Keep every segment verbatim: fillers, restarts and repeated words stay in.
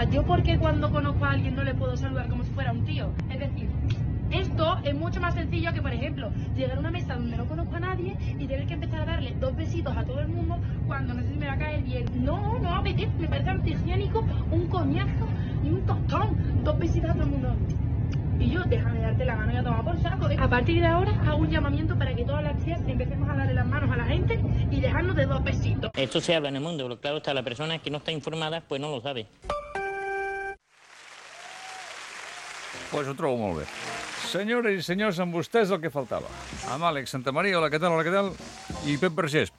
sea, ¿yo por qué cuando conozco a alguien no le puedo saludar como si fuera un tío? Es decir, esto es mucho más sencillo que, por ejemplo, llegar a una mesa donde no conozco a nadie y tener que empezar a darle dos besitos a todo el mundo cuando no sé si me va a caer bien. No, no apetece, me parece antihigiénico, un coñazo y un tostón. Dos besitos a todo el mundo. Y yo, déjame darte la mano y a tomar por saco. A partir de ahora hago un llamamiento para que todas las tías empecemos a darle las manos a la gente y dejarnos de dos besitos. Esto se habla en el mundo, pero claro está, la persona que no está informada pues no lo sabe. Pues ho trobo molt bé. Senyores i senyors, amb vostès el que faltava. Amb Àlex Santamaria, hola, què tal, hola, què tal? I Pep Vergés,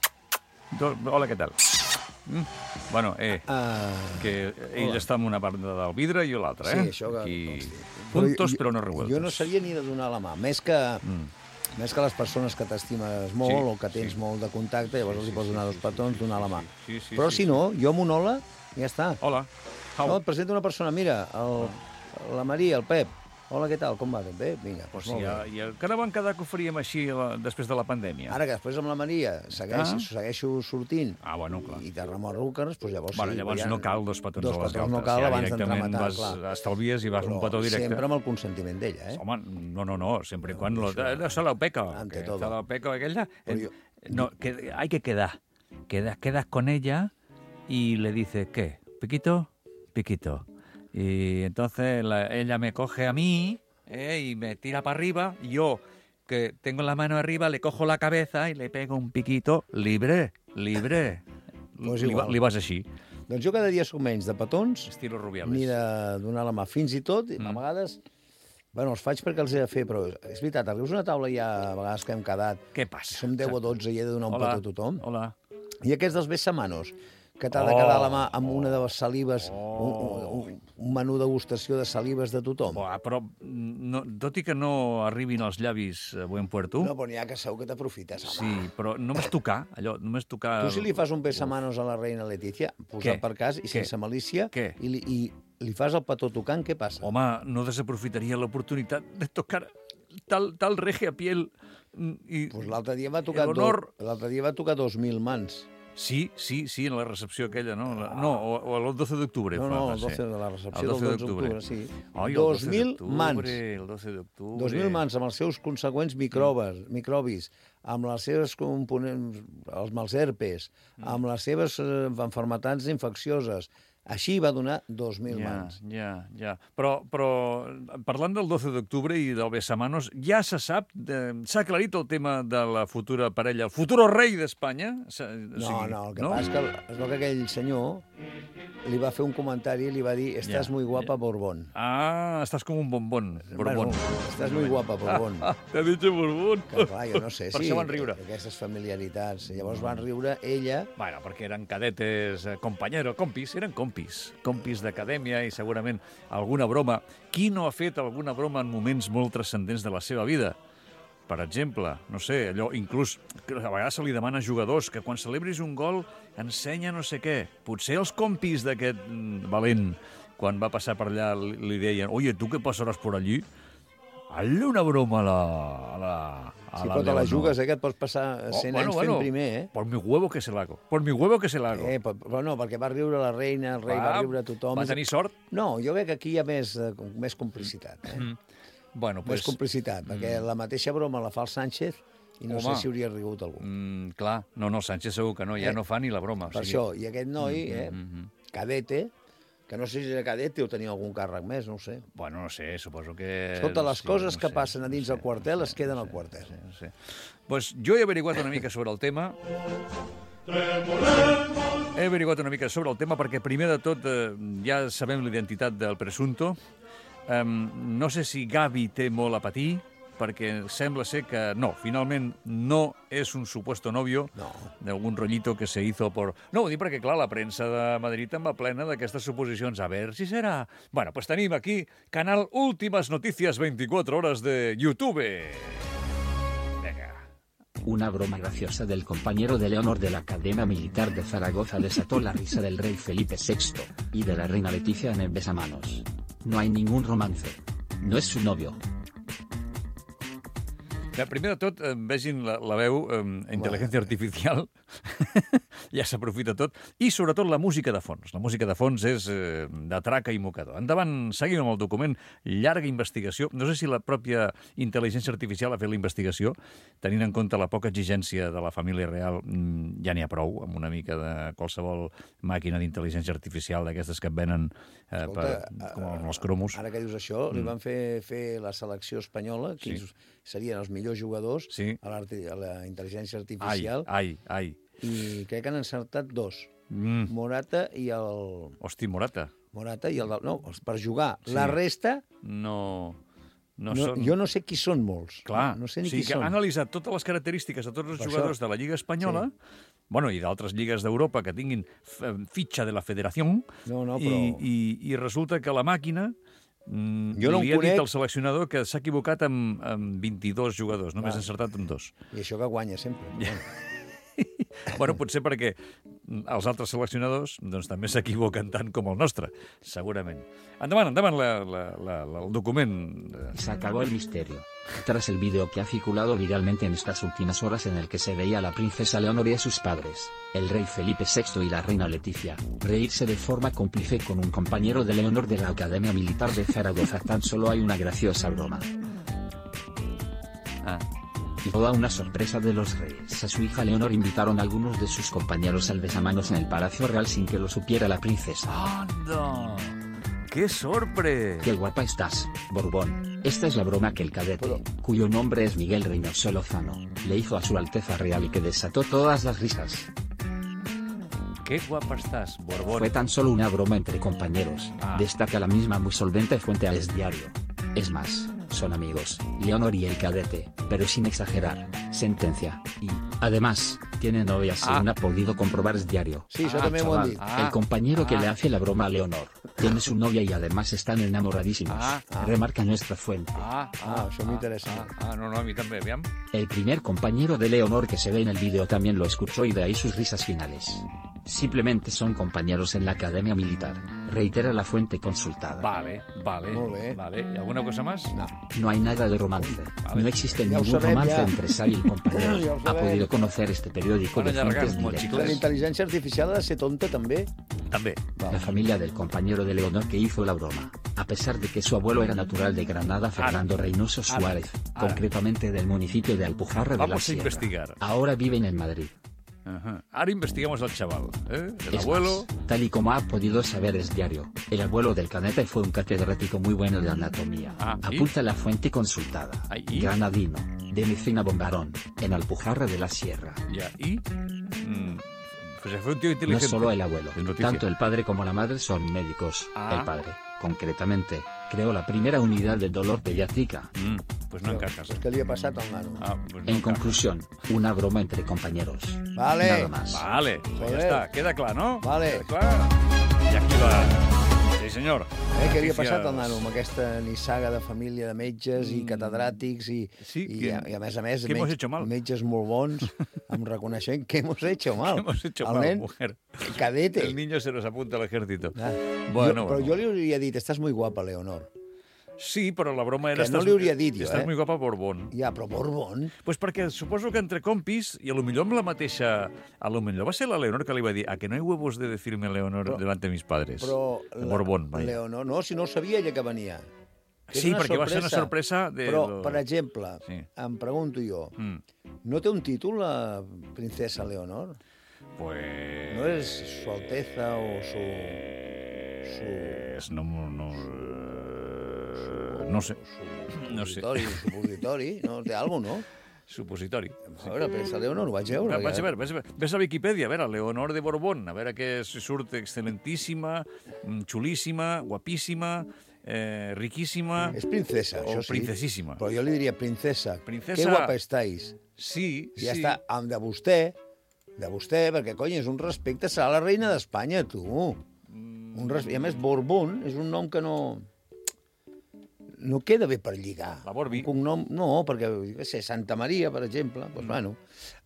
hola, què tal? Mm? Bueno, eh, uh, que ell hola. Està en una part del vidre i l'altra, eh? Sí, això que... Aquí... Puntos, però, però no revueltos. Jo no sabia ni de donar la mà, més que... Mm. Més que les persones que t'estimes molt sí, o que tens sí. molt de contacte, llavors sí, els hi pots donar sí, dos petons, donar la mà. Sí, sí, però sí, si sí. no, jo amb un hola, ja està. Hola. How? No, et presento una persona, mira, el, la Maria, el Pep. Hola, què tal? Com va? Tot bé? Vinga, doncs molt bé. I el que no van quedar que ho faríem així la, després de la pandèmia? Ara que després amb la Maria segueixo, ah. segueixo sortint ah, bueno, clar. i te remorruques, doncs llavors bueno, sí. Llavors ja, no cal dos petons dos a les galtes. No cal ja, abans d'entrar a matar, vas, clar. Estalvies i vas però un petó directe. Sempre amb el consentiment d'ella, eh? Home, no, no, no, sempre i quan... Lo, eso la peca. Ante todo. La peca aquella... Yo... No, que, hay que quedar. Quedas, quedas con ella y le dices, ¿qué? ¿Piquito? Piquito. Y entonces la, ella me coge a mí... Eh, y me tira para arriba, y yo, que tengo la mano arriba, le cojo la cabeza y le pego un piquito libre, libre. Pues li, li vas així. Doncs jo cada dia soc menys de petons, Estilo Rubiales. Ni de donar la mà. Fins i tot, mm. a vegades, bueno, els faig perquè els he de fer, però és veritat, arribes a una taula ja, a vegades que hem quedat... Què passa? Som deu o dotze i he de donar un Hola. petó a tothom. Hola. I aquests dels besamanos, que t'ha de quedar la mà amb una de les salives, oh. un, un, un menú degustació de salives de tothom. Oh, però, no, tot i que no arribin als llavis a buen puerto... No, però n'hi ha que segur que t'aprofites, home. Sí, però només tocar, allò, només tocar... Tu si li fas un besamanos a la reina Letícia, posat per cas, i sense Què? malícia, Què? I, li, i li fas el petó tocant, què passa? Home, no desaprofitaria l'oportunitat de tocar tal, tal regia piel i... Pues l'altre dia va tocar honor... do... l'altre dia va tocar dos mil mans. Sí, sí, sí, en la recepció aquella, no? Ah. No, o, o el doce d'octubre. No, no, el doce de la recepció del doce d'octubre, sí. Ai, dos mil mans. El doce d'octubre. dos mil mans amb els seus conseqüents microbes, mm. microbis, amb les seves components, els mals herpes, mm. amb les seves eh, enfermetats infeccioses. Així va donar dos mil ja, mans. Ja, ja. Però, però parlant del doce d'octubre i del besamanos, ja se sap, eh, s'ha aclarit el tema de la futura parella, el futuro rei d'Espanya? No, o sigui, no, el que no? passa és que, és que aquell senyor li va fer un comentari i li va dir estàs ja, muy guapa, ja. Borbón. Ah, estàs com un bombón. Borbón. Bueno, estàs muy guapa, Borbón. T'ha dit borbón. Que, clar, jo no sé, per sí. això van riure. Aquestes familiaritats. Llavors van riure ella... Bueno, perquè eren cadetes, eh, compañeros, compis, eren compis. compis d'acadèmia i segurament alguna broma. Qui no ha fet alguna broma en moments molt transcendents de la seva vida? Per exemple, no sé, allò inclús a vegades se li demana a jugadors que quan celebris un gol ensenya no sé què. Potser els compis d'aquest valent, quan va passar per allà, li deien «Oye, ¿tú qué pasarás por allí?» Hazle una broma a la... A la a si la pot te la jugues, eh, que et pots passar cent oh, bueno, anys fent bueno, primer, eh? Por mi huevo que se l'hago. Por mi huevo que se l'hago. Eh, però no, perquè va riure la reina, el rei ah, va riure tothom. Va tenir sort? No, jo crec que aquí hi ha més, més complicitat, eh? Mm. Bueno, pues... Més complicitat, mm. perquè la mateixa broma la fa el Sánchez i no Home. sé si hauria rigut algú. Mm, clar, no, no, Sánchez segur que no, ja eh? no fa ni la broma. Per o sigui... això, i aquest noi, mm, eh, mm, mm. cadete, que no sé si era cadete o tenia algun càrrec més, no ho sé. Bueno, no sé, suposo que... Totes les sí, coses no que sé, passen a dins no sé, el quartel no es sé, queden no al quartel. No sé, no sé. Pues jo he averiguat una mica sobre el tema. He averiguat una mica sobre el tema perquè, primer de tot, eh, ja sabem l'identitat del presunto. Um, no sé si Gavi té molt a patir, perquè sembla ser que no, finalment no és un supuesto novio no. d'algun rollito que se hizo por... No, ho dic perquè, clar, la premsa de Madrid en va plena d'aquestes suposicions. A ver si serà... Bueno, pues tenim aquí canal Últimas Noticias veinticuatro horas de YouTube. Venga. Una broma graciosa del compañero de Leonor de la cadena militar de Zaragoza desató la risa del rey Felipe sexto y de la reina Leticia en el besamanos. No hay ningún romance. No es su novio. Ja, primer de tot, eh, vegin la, la veu, eh, intel·ligència artificial, ja s'aprofita tot, i sobretot la música de fons. La música de fons és eh, de traca i mocador. Endavant, seguim amb el document, llarga investigació. No sé si la pròpia intel·ligència artificial ha fet la investigació, tenint en compte la poca exigència de la família real, ja n'hi ha prou, amb una mica de qualsevol màquina d'intel·ligència artificial d'aquestes que et venen eh, Escolta, per, com els cromos. Ara que dius això, mm. li van fer, fer la selecció espanyola, que sí. serien els millors jugadors sí. a, a la intel·ligència artificial. Ai, ai, ai. I crec que han encertat dos. Mm. Morata i el... Hosti, Morata. Morata i el... No, per jugar. Sí. La resta... No... No, no són... Jo no sé qui són molts. Clar, no sé ni o sigui, qui que són. Ha analitzat totes les característiques de tots els per jugadors això. de la Lliga Espanyola, sí. bueno, i d'altres lligues d'Europa que tinguin fitxa de la federació, no, no, però... i, i, i resulta que la màquina mm, jo no li ha conec... dit al seleccionador que s'ha equivocat amb, amb vint-i-dos jugadors, només ha encertat amb dos. I això que guanya sempre. Ja. Bueno, potser perquè els altres seleccionadors doncs, també s'equivoquen tant com el nostre, segurament. Endavant, endavant la, la, la, la, el document. Se acabó el misterio. Tras el vídeo que ha circulado viralmente en estas últimas horas en el que se veía a la princesa Leonor y a sus padres, el rey Felipe sexto y la reina Leticia, reírse de forma cómplice con un compañero de Leonor de la Academia Militar de Zaragoza, tan solo hay una graciosa broma. Ah. Y toda una sorpresa de los reyes. A su hija Leonor invitaron a algunos de sus compañeros al besamanos en el Palacio Real sin que lo supiera la princesa. ¡Anda! ¡Qué sorpresa! ¡Qué guapa estás, Borbón! Esta es la broma que el cadete, cuyo nombre es Miguel Reynoso Lozano, le hizo a su Alteza Real y que desató todas las risas. ¡Qué guapa estás, Borbón! Fue tan solo una broma entre compañeros, ah. destaca la misma muy solvente fuente al Diario. Es más, son amigos, Leonor y el cadete, pero sin exagerar, sentencia, y, además, tiene novia según ah. ha podido comprobar el Diario. Sí, yo ah, también chaval, lo he dicho. El compañero ah. que le hace la broma a Leonor, tiene su novia y además están enamoradísimos, ah. remarca nuestra fuente. Ah, ah, això m'interessa. Ah, ah, no, no, a mí también, vean. El primer compañero de Leonor que se ve en el vídeo también lo escuchó y de ahí sus risas finales. Simplemente son compañeros en la Academia Militar, reitera la fuente consultada. Vale, vale, vale. ¿Y alguna cosa más? No. No hay nada de romance. Vale. No existe ya ningún sabem, romance ya. entre Sara y el compañero. Ha podido conocer este periódico Van de fuentes como directas. La intel·ligència artificial ha de ser tonta, també? També. La familia del compañero de Leonor que hizo la broma, a pesar de que su abuelo era natural de Granada, Fernando Ara. Reynoso Suárez, Ara. concretamente del municipio de Alpujarra de la Sierra. Investigar. Ahora viven en Madrid. Ajá. Ahora investigamos al chaval, ¿eh? El es abuelo... Más, tal y como ha podido saber el Diario, el abuelo del cadete fue un catedrático muy bueno de anatomía. Ah, Apunta la fuente consultada. ¿Y? Granadino, de Mecina Bombarón, en Alpujarra de la Sierra. Ya, ¿y? Mm, pues fue un tío inteligente. No solo el abuelo, tanto el padre como la madre son médicos. Ah. El padre, concretamente, creó la primera unidad de dolor pediátrica. Mm, pues no encajas. Pues ¿qué le ha pasado al nano? Ah, pues no en encajas. conclusión, una broma entre compañeros. Vale. Nada más. Vale, pues Joder. ya está. Queda claro, ¿no? Vale. Queda clar. I aquí va... Sí, senyor. Eh, què havia Notícies. passat al nano amb aquesta nissaga de família de metges i catedràtics i, Sí, i, que- a, i a més a més que hemos metge- hecho mal. metges molt bons amb reconeixent que hemos hecho mal. Hemos hecho el mal, nen, mujer. cadete. El niño se nos apunta al ejército. Ah, Bueno, jo, però bueno. jo li hauria dit, estàs muy guapa, Leonor. Sí, però la broma era... Que no estàs- li hauria dit jo, Estàs eh? muy guapa, Borbón. Ja, però Borbón... Pues perquè suposo que entre compis, i a lo millor amb la mateixa... A lo millor va ser la Leonor que li va dir a que no hay huevos de decirme Leonor Però- delante de mis padres. Però De Borbón, vaya. Leonor, no, si no ho sabia ella que venia. És Sí, una perquè va ser una sorpresa de... Però, lo- per exemple, Sí. em pregunto jo, Mm. no té un títol la princesa Leonor? Pues... ¿No es su Alteza o su... su... Pues no... no eh, no sé. su No sé. supositori, supositori, no? Té alguna cosa, no? Supositori. A veure, princesa Leonor, ho vaig veure. Vaig ja. a veure, vaig a veure. Ves a Wikipedia, a veure, Leonor de Borbón, a veure que surt excel·lentíssima, mm, xulíssima, guapíssima, eh, riquíssima... És princesa, o això sí. princesíssima. Però jo li diria princesa. Princesa- Que guapa estáis. Sí, I ja sí. està, amb de vostè, de vostè, perquè, cony, és un respecte, serà la reina d'Espanya, tu. Un res... I a més, Borbón és un nom que no... no queda bé per lligar. La Borbi. Un cognom, no, perquè, jo què sé, Santa Maria, per exemple, doncs, bueno...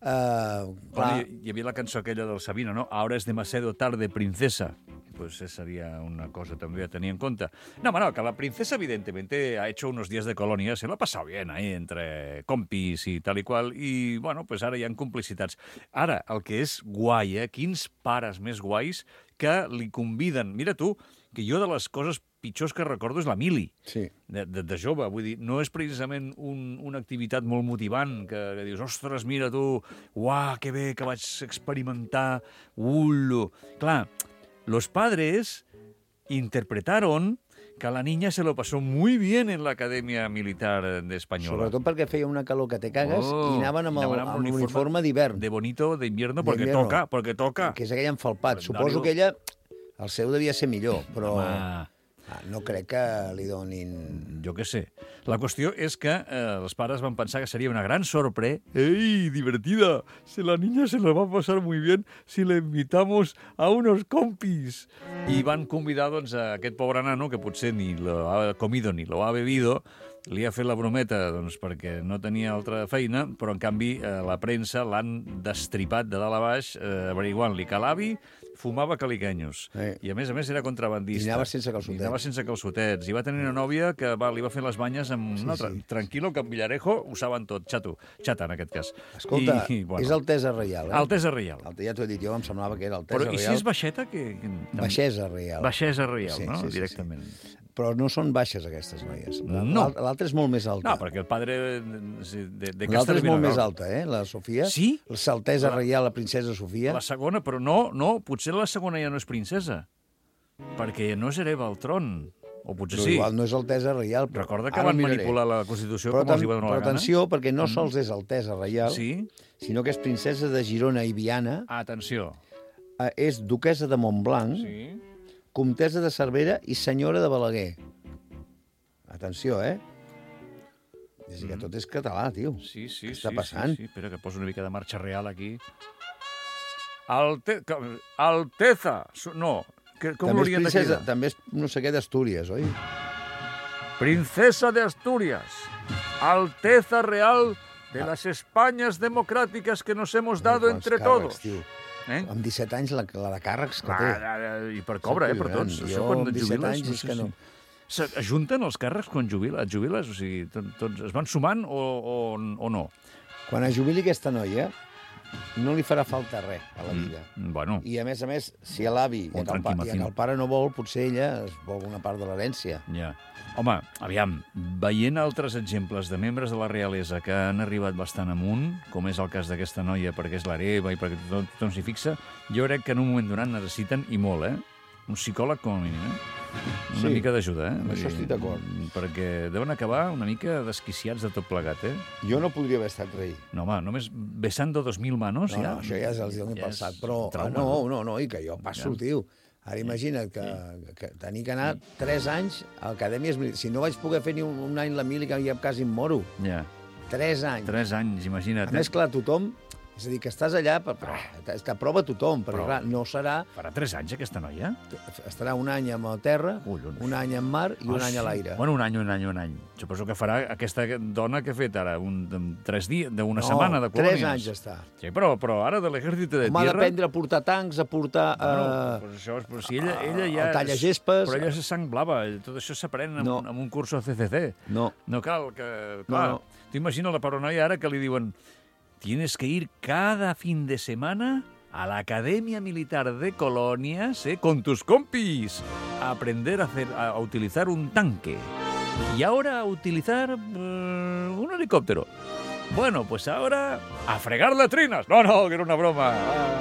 Uh, Bueno, hi, hi havia la cançó aquella del Sabino, ¿no? Ahora es demasiado tarde, princesa. Pues esa sería una cosa también a tener en cuenta. No, bueno, que la princesa evidentemente ha hecho unos días de colonia, se lo ha pasado bien ahí entre compis i tal i qual, i, bueno, pues ara hi ha complicitats. Ara, el que és guai, eh? Quins pares més guais que li conviden. Mira tu, que jo de les coses pitjors que recordo és la mili, sí. de, de, de jove. Vull dir, no és precisament un, una activitat molt motivant, que, que dius, ostres, mira tu, uah, que bé que vaig experimentar, ullo. Clar, los padres interpretaron que la niña se lo pasó muy bien en la Academia Militar de Española. Sobretot perquè feia una calor que te cagues Oh, i anaven amb, el, anaven amb amb l'uniforme l'uniforme d'hivern. De bonito, de invierno, porque D'invierno. toca, porque toca. Que és aquell enfalpat. Calendari. Suposo que ella, el seu devia ser millor, però Home, ah, no crec que li donin... jo què sé. La qüestió és que eh, els pares van pensar que seria una gran sorpresa. ¡Ey, divertida! Si la niña se lo va a pasar muy bien si le invitamos a unos compis. I van convidar doncs, a aquest pobre nano, que potser ni lo ha comido ni lo ha bebido, li ha fet la brometa doncs, perquè no tenia altra feina, però en canvi eh, la premsa l'han destripat de dalt a baix, eh, averiguant-li que l'avi fumava caliquenyos. Eh. I a més a més era contrabandista. I anava sense calçotets. I anava sense calçotets. I va tenir una nòvia que va, li va fer les banyes amb... Sí, no, tra sí. Tranquilo, que en Villarejo ho saben tot. Xato. Xata, en aquest cas. Escolta, I, bueno, és Altesa Reial, eh? Altesa Reial. Alta, ja t'ho he dit, jo em semblava que era Altesa Però Reial. i si és baixeta? Que... Baixesa Reial. Baixesa Reial, Sí, no? sí, sí, Directament. sí. Però no són baixes, aquestes noies. No. L'al- L'altra és molt més alta. No, perquè el padre de, de, de L'altra és molt Castellbisbal- més alta, eh? La Sofia. Sí? L'Altesa La- Reial, la princesa Sofia. La segona, però no, no, potser la segona ja no és princesa, perquè no és hereva al tron. O potser Però sí. igual no és Altesa Reial. Però Recorda que ara van miraré. manipular la Constitució Però, com els hi va tam- donar però la gana. atenció, perquè no sols és Altesa Reial, Sí? sinó que és princesa de Girona i Viana, Atenció. eh, és duquesa de Montblanc, Sí? comtessa de Cervera i senyora de Balaguer. Atenció, eh? És que tot és català, tio. Sí, sí, Què està sí, passant? sí, sí. Espera, que poso una mica de marxa real aquí. Alte... que- Alteza! Su- No, que, com També és l'haurien de princesa, cridar? també és no sé què d'Astúries, oi? Princesa de Asturias, Alteza Real de las Españas democráticas que nos hemos dado Quants entre càrrecs, todos. Tio. Eh? Amb disset anys la, la de càrrecs que té. Ah, I per cobra, eh, per tots. Jo Això quan amb et disset jubiles, anys és sé que si- no. S'ajunten els càrrecs quan jubiles, et jubiles? O sigui, tot, tots es van sumant o, o, o no? Quan es jubili aquesta noia, no li farà falta res a la vida. Mm, Bueno, I, a més a més, si a l'avi i, Un que el pa- i tranquil·matín. que el pare no vol, potser ella es vol una part de l'herència. ja. Home, aviam, veient altres exemples de membres de la realesa que han arribat bastant amunt, com és el cas d'aquesta noia perquè és l'hereva i perquè tothom, tothom s'hi fixa, jo crec que en un moment donat necessiten, i molt, eh? Un psicòleg com a mínim, eh? Una Sí, mica d'ajuda, eh? amb això Vull dir, estic d'acord. Perquè deuen acabar una mica desquiciats de tot plegat, eh? Jo no podria haver estat rei. No, home, només besando dos mil manos, No, ja... no, això ja és el dia ja passat. és Però, un trauma, no, no, no, i que jo passo, Ja. tio. Ara imagina't que, que tenir que anar tres anys a acadèmies militars. Si no vaig poder fer ni un, un any la mili, que ja quasi em moro. Ja, Tres anys. tres anys, imagina't. A més, clar, tothom... És a dir, que estàs allà, per, però, t'aprova tothom, perquè, Però- clar, no serà... Farà tres anys, aquesta noia? Estarà un any a terra, Collons. un any en mar i un Ah, any a sí. l'aire. Bueno, un any, un any, un any. Suposo que farà aquesta dona que ha fet ara, un, un tres dies, d'una no, setmana de colònies. tres anys està. Sí, però, però ara de l'exèrcit de Home, ha tierra... d'aprendre a portar tancs, a portar... Bueno, eh, pues això, però si ella, ella ja... el tallagespes. Però ella és sang blava, tot això s'aprèn en, No. en un curso C C C. No. No cal que... No, Clar, no. tu imagina la paranoia ara que li diuen tienes que ir cada fin de semana a la Academia Militar de Colonias, ¿eh? Con tus compis, a aprender a, hacer, a utilizar un tanque. Y ahora a utilizar uh, un helicóptero. Bueno, pues ahora a fregar latrinas. No, no, que era una broma.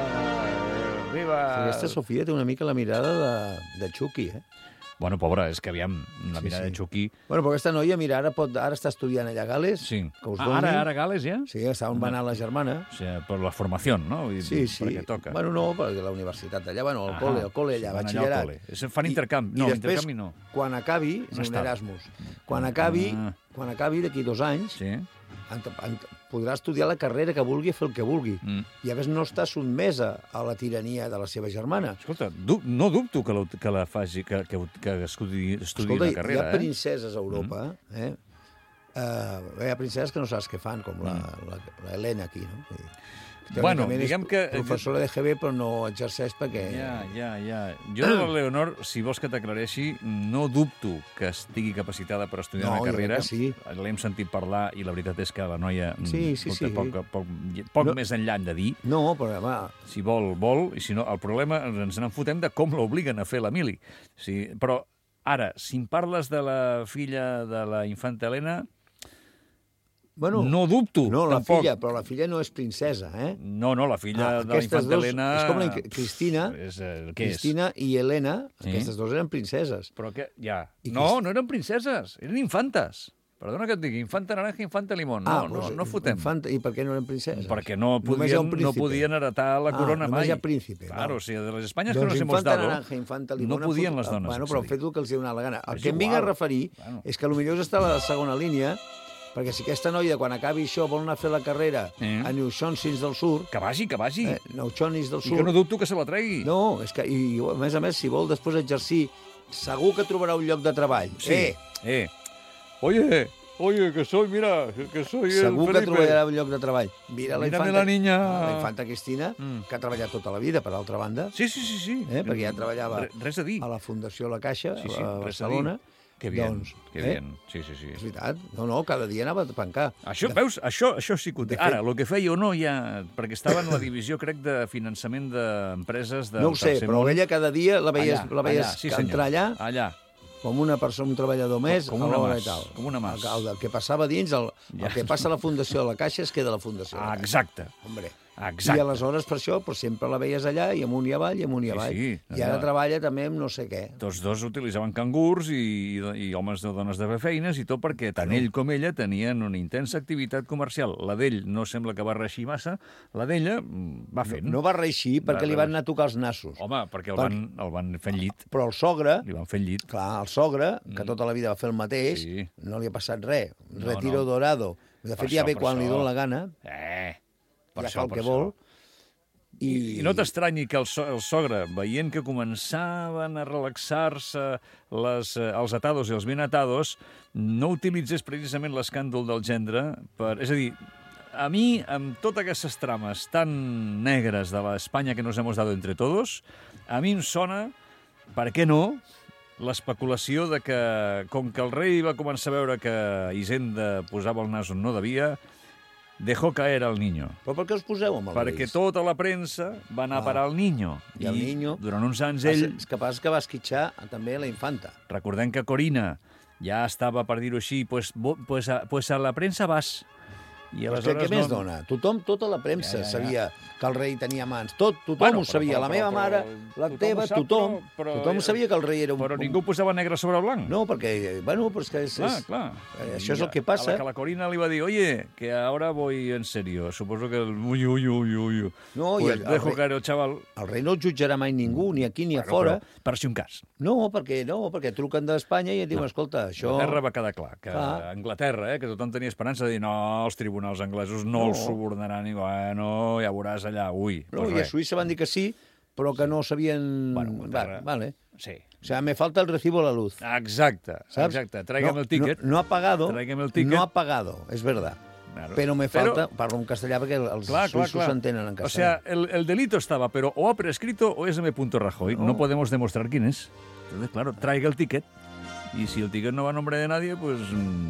Ah, viva... Aquesta Sofia té una mica la mirada de, de Chucky, eh? Bueno, pobra, és que aviam, la Sí, mirada sí. de Chucky... Bueno, però aquesta noia, mira, ara, pot, ara està estudiant allà a Gales. Sí. Que us Ah, doni. ara, ara Gales, ja? Sí, està on va anar la germana. O sigui, per la formació, no? Vull dir, Sí, sí. Perquè toca. Bueno, no, perquè la universitat allà, bueno, el Ahà, col·le, el col·le allà, van allà al batxillerat. col·le. Es fan intercanvi. No, I després, intercanvi no. quan acabi, No és un estava. Erasmus, quan acabi, Ah. quan acabi d'aquí dos anys, Sí. han, han, podrà estudiar la carrera que vulgui, fer el que vulgui. Mm. I a més no està sotmesa a la tirania de la seva germana. Escolta, du no dubto que la, que la faci, que, que, que estudi, estudi Escolta, una carrera, hi ha eh? princeses a Europa, mm. eh? Uh, hi ha princeses que no saps què fan, com la, la, la Helena aquí, no? Vull dir, Bueno, teòricament diguem és que... professora de G B, però no exerceix perquè... Ja, ja, ja. Jo, de la Leonor, si vols que t'aclareixi, no dubto que estigui capacitada per estudiar No, una jo carrera. crec que sí. L'hem sentit parlar i la veritat és que la noia mm, Sí, sí, pot- sí. poc, poc, poc No. més enllà hem de dir. No, però, home, Si vol, vol, i si no, el problema ens n'en fotem de com l'obliguen a fer la mili. Sí, però ara, si em parles de la filla de la infanta Helena, bueno, no dubto, no, la tampoc. filla, però la filla no és princesa, eh? No, no, la filla Ah, de la aquestes infanta dos, Helena... és com la Cristina, És, eh, què Cristina i Helena, Sí. aquestes dues eren princeses. és? Però que, ja... I No, Crist- no eren princeses, eren infantes. Perdona que et digui, infanta naranja, infanta limón. No, ah, no, doncs, no fotem. Infanta, I per què no eren princeses? Perquè no Només hi ha podien, un no príncipe. podien heretar la Ah, corona només mai. hi ha príncipe, Claro, val. o sigui, de les Espanyes Doncs que nos hemos infanta dado, naranja, infanta limón... no podien fot- les dones Bueno, però accedir. fet el que els hi donava la gana. El És que em vinc a igual. referir Bueno. és que potser està a la segona línia, perquè si aquesta noia, quan acabi això, vol anar a fer la carrera Eh. a Neuchâtel del Sur, Que vagi, que vagi. eh, Neuchâtel del I Sur... que no dubto que se la tregui. No, és que, i, a més a més, si vol després exercir, segur que trobarà un lloc de treball. Sí. Eh, Eh. Oye, oye, que soy, mira, que soy el segur que Felipe. trobarà un lloc de treball. Mira la Mírame infanta, la niña. la infanta Cristina, Mm. que ha treballat tota la vida, per altra banda, Sí, sí, sí, sí. eh, perquè ja treballava Re- Res a dir. a la Fundació La Caixa, Sí, sí, a res a Barcelona. dir. Que bien, doncs, que eh? bien. Sí, sí, sí. És veritat. No, no, cada dia anava a pencar. Això, veus, això, això sí que ho té. De fet- Ara, el que feia o no ja... Perquè estava en la divisió, crec, de finançament d'empreses del No ho sé, tercer però món. ella cada dia la veies, Allà, la veies allà, sí, senyor. entrar allà Allà. com una persona, un treballador més, com a una l'hora mas, i tal. com una mas. El, el que passava dins, el, Ja. el que passa a la Fundació de la Caixa es queda a la Fundació de la Ah, Caixa. exacte. Hombre. Exacte. I aleshores, per això, pues, sempre la veies allà, i amunt i avall, i amunt i Sí, avall. sí, I ara allà. treballa també amb no sé què. Tots dos utilitzaven cangurs i, i, i homes de dones de fer feines i tot perquè tant ell com ella tenien una intensa activitat comercial. La d'ell no sembla que va reixir massa, la d'ella mm, va fent. No va reeixir perquè Va li van reeixir. anar a tocar els nassos. Home, perquè el Per- van, el van fent llit. Però el sogre, Li van fent llit. clar, el sogre, que tota la vida va fer el mateix, Sí. no li ha passat res. No, Retiro no. dorado. De Per fet, ja això, ve per quan li això. dona la gana, Eh, per ja això, fa el per que això. vol. I, I no t'estranyi que el, so, el sogre, veient que començaven a relaxar-se les, eh, els atados i els ben atados, no utilitzés precisament l'escàndol del gendre per... És a dir, a mi, amb totes aquestes trames tan negres de l'Espanya que nos hemos dado entre todos, a mi em sona, per què no, l'especulació de que, com que el rei va començar a veure que Hisenda posava el nas on no devia, dejó caer al niño. Però per què us poseu amb el Perquè Reis? tota la premsa va anar a Ah. parar al niño. I el niño- durant uns anys Ah, ell... És capaç que va esquitxar també la infanta. Recordem que Corina ja estava, per dir-ho així, pues, bo- pues, a, pues a la premsa vas. I Però és que què més no... dona? Tothom, tota la premsa Ja, ja, ja. sabia que el rei tenia mans. Tot, tothom Bueno, ho però- sabia. però- La però- meva però- mare, la tothom teva, ho sap, tothom. però- però- Tothom sabia que el rei era un... Però ningú posava negre sobre blanc. No, perquè, bueno, però és que és... Clar, és... clar. eh, això és I el que a passa. la que la Corina li va dir, oye, que ahora voy en serio. Suposo que el... Uy, uy, uy, uy. No, i pues el- el dejo rei- caer el chaval. El rei no el jutjarà mai ningú, ni aquí ni a Bueno, fora. però, per si un cas. No, perquè no, perquè truquen d'Espanya i et diuen, escolta, això... Anglaterra va quedar clar, que Clar. Anglaterra, eh, que tothom tenia esperança de dir no, els tribunals anglesos no, No. els subornaran i bueno, ja veuràs allà, ui. No, pues i a res. Suïssa van dir que sí, però que no sabien... Bueno, Anglaterra- Va, vale. Sí. O sea, me falta el recibo a la luz. Exacte, ¿Sabes? exacte. Tráigame no, el ticket. No, no ha pagado. Tráigame el ticket. No ha pagado, és verdad. Claro. Però me falta... Però- Parlo en castellà perquè els Clar, clar, suïssos clar. s'entenen en O sea, castellà. el, el delito estaba, pero o ha prescrito o es M. Rajoy. No. No. no podemos demostrar quién es. Entonces, claro, traiga el ticket. Y si el ticket no va a nombre de nadie, pues...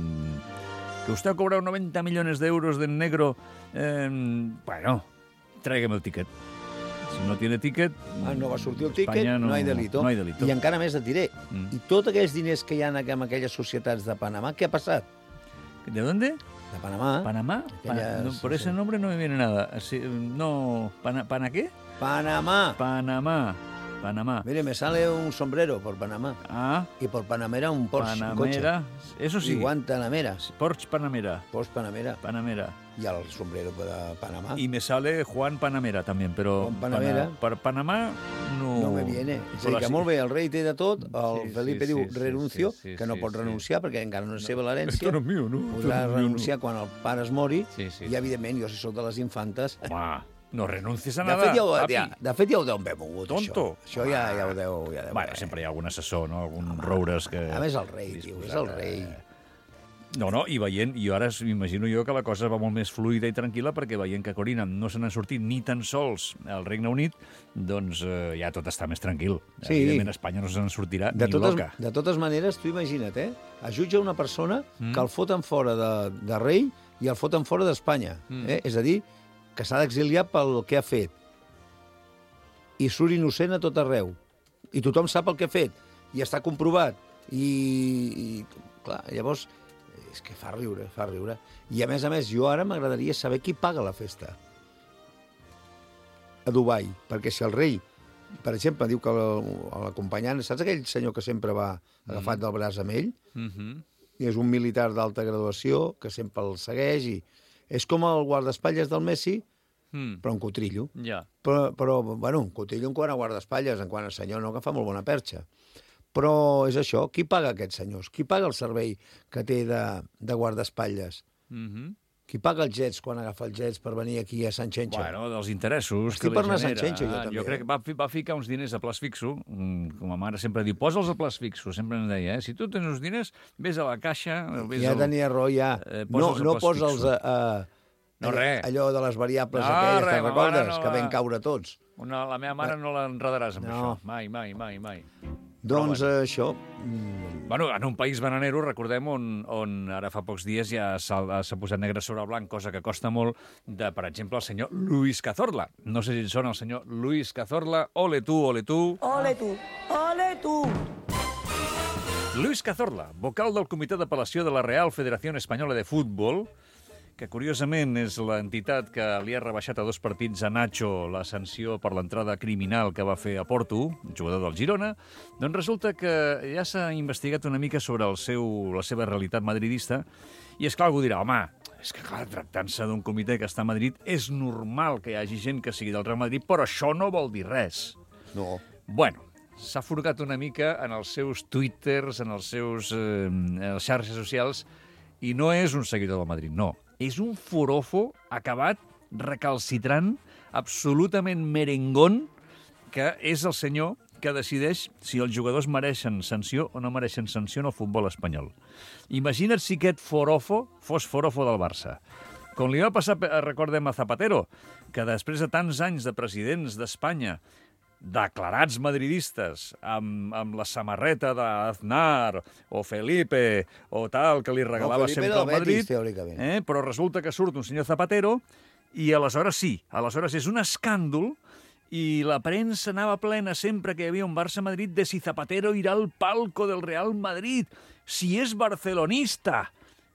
mmm, que usted ha cobrado noventa millones de euros de negro... Eh, bueno, tráigame el ticket. Si no tiene ticket... Ah, no va sortir el ticket, Espanya no, no hi delito. No hi delito. I encara més et diré. Mm. I tots aquells diners que hi ha en aquelles societats de Panamà, què ha passat? ¿De dónde? De Panamà. ¿Panamá? Aquellas- Pana- no, por ese nombre no me viene nada. Así, no, ¿Pana, ¿Pana qué? Panamá. Panamá. Panamá. Mire, me sale un sombrero por Panamá. Ah, Y por Panamera un Porsche, un coche. Panamera. Eso sí. Y guantanamera. Porsche Panamera. Porsche Panamera. Panamera. Y el sombrero para Panamá. Y me sale Juan Panamera también, pero... Juan Panamera. Pana- para Panamá no... No me viene. És a Però dir, que sí. molt bé, el rei té de tot, el Sí, Felipe sí, diu sí, sí, renuncio, sí, sí, que no sí, pot sí. renunciar perquè encara no és seva Esto l'herència. no es mío, no. Podrà Esto no es mío, no. renunciar quan el pare es mori Sí, sí. i, evidentment, jo si sóc de les infantes... Home, no renuncies a De nada, fet, ja ho, papi. ja, de fet, ja ho deu haver mogut, Tonto. això. Això ja, ja ho deu... Ja deu Bueno, sempre hi ha algun assessor, no? Algun roures que... A més, el rei, tio, és el rei. No, no, i veient, i ara m'imagino jo que la cosa va molt més fluida i tranquil·la perquè veient que Corina no se n'ha sortit ni tan sols al Regne Unit, doncs eh, ja tot està més tranquil. Sí. Evidentment, Espanya no se n'en sortirà De ni totes, loca. de totes maneres, tu imagina't, eh? Es jutja una persona mm. que el foten fora de, de rei i el foten fora d'Espanya. Mm. Eh? És a dir, que s'ha d'exiliar pel que ha fet. I surt innocent a tot arreu. I tothom sap el que ha fet. I està comprovat. I, i clar, llavors, és que fa riure, fa riure. I a més a més, jo ara m'agradaria saber qui paga la festa a Dubai. Perquè si el rei, per exemple, diu que l'acompanyant... Saps aquell senyor que sempre va agafat del braç amb ell? Mm -hmm. I és un militar d'alta graduació que sempre el segueix i és com el guardaespatlles del Messi, mm. però un cotrillo. Ja. Però, però, bueno, un cotrillo en quant a guardaespatlles, en quant a senyor, no, que fa molt bona perxa. Però és això, qui paga aquests senyors? Qui paga el servei que té de, de guardaespatlles? Mm -hmm. Qui paga els jets quan agafa els jets per venir aquí a Sant Xenxo? Bueno, dels interessos Estic que per li anar a Sant genera. Xenxo, jo també, Jo crec eh? que va, fi- va ficar uns diners a plaç fixo, mm, com a mare sempre diu, posa'ls a plaç fixo, sempre ens deia, eh? Si tu tens uns diners, vés a la caixa... Vés Ja al... tenia raó, ja. Eh, no posa'ls a no plaç posa'ls fixo. a... a No, allò, res. allò de les variables No, aquelles, res, te'n ma recordes? mare no que va- vam caure tots. Una, la meva mare no l'enredaràs amb No. això. Mai, mai, mai, mai. Doncs bueno. eh, això... mm, Bueno, en un país bananero, recordem, on, on ara fa pocs dies ja s'ha s'ha posat negre sobre blanc, cosa que costa molt, de, per exemple, el senyor Luis Cazorla. No sé si et sona el senyor Luis Cazorla. Ole tu, ole tu. Ole tu, ole tu. Luis Cazorla, vocal del Comitè d'Apel·lació de la Real Federació Espanyola de Futbol, que curiosament és l'entitat que li ha rebaixat a dos partits a Nacho la sanció per l'entrada criminal que va fer a Porto, jugador del Girona, doncs resulta que ja s'ha investigat una mica sobre el seu, la seva realitat madridista, i és clar, algú dirà, home, és que clar, tractant-se d'un comitè que està a Madrid, és normal que hi hagi gent que sigui del Real Madrid, però això no vol dir res. no. Bueno, s'ha furgat una mica en els seus twitters, en els seus eh, xarxes socials, i no és un seguidor del Madrid, no. És un forofo acabat, recalcitrant, absolutament merengón, que és el senyor que decideix si els jugadors mereixen sanció o no mereixen sanció en el futbol espanyol. Imagina't si aquest forofo fos forofo del Barça. Com li va passar, recordem, a Zapatero, que després de tants anys de presidents d'Espanya, declarats madridistes, amb, amb la samarreta d'Aznar o Felipe o tal, que li regalava No, Felipe sempre era al el Betis, Madrid, teòricament. eh? Però resulta que surt un senyor Zapatero i aleshores sí, aleshores és un escàndol i la premsa anava plena sempre que hi havia un Barça-Madrid de si Zapatero irà al palco del Real Madrid, si és barcelonista.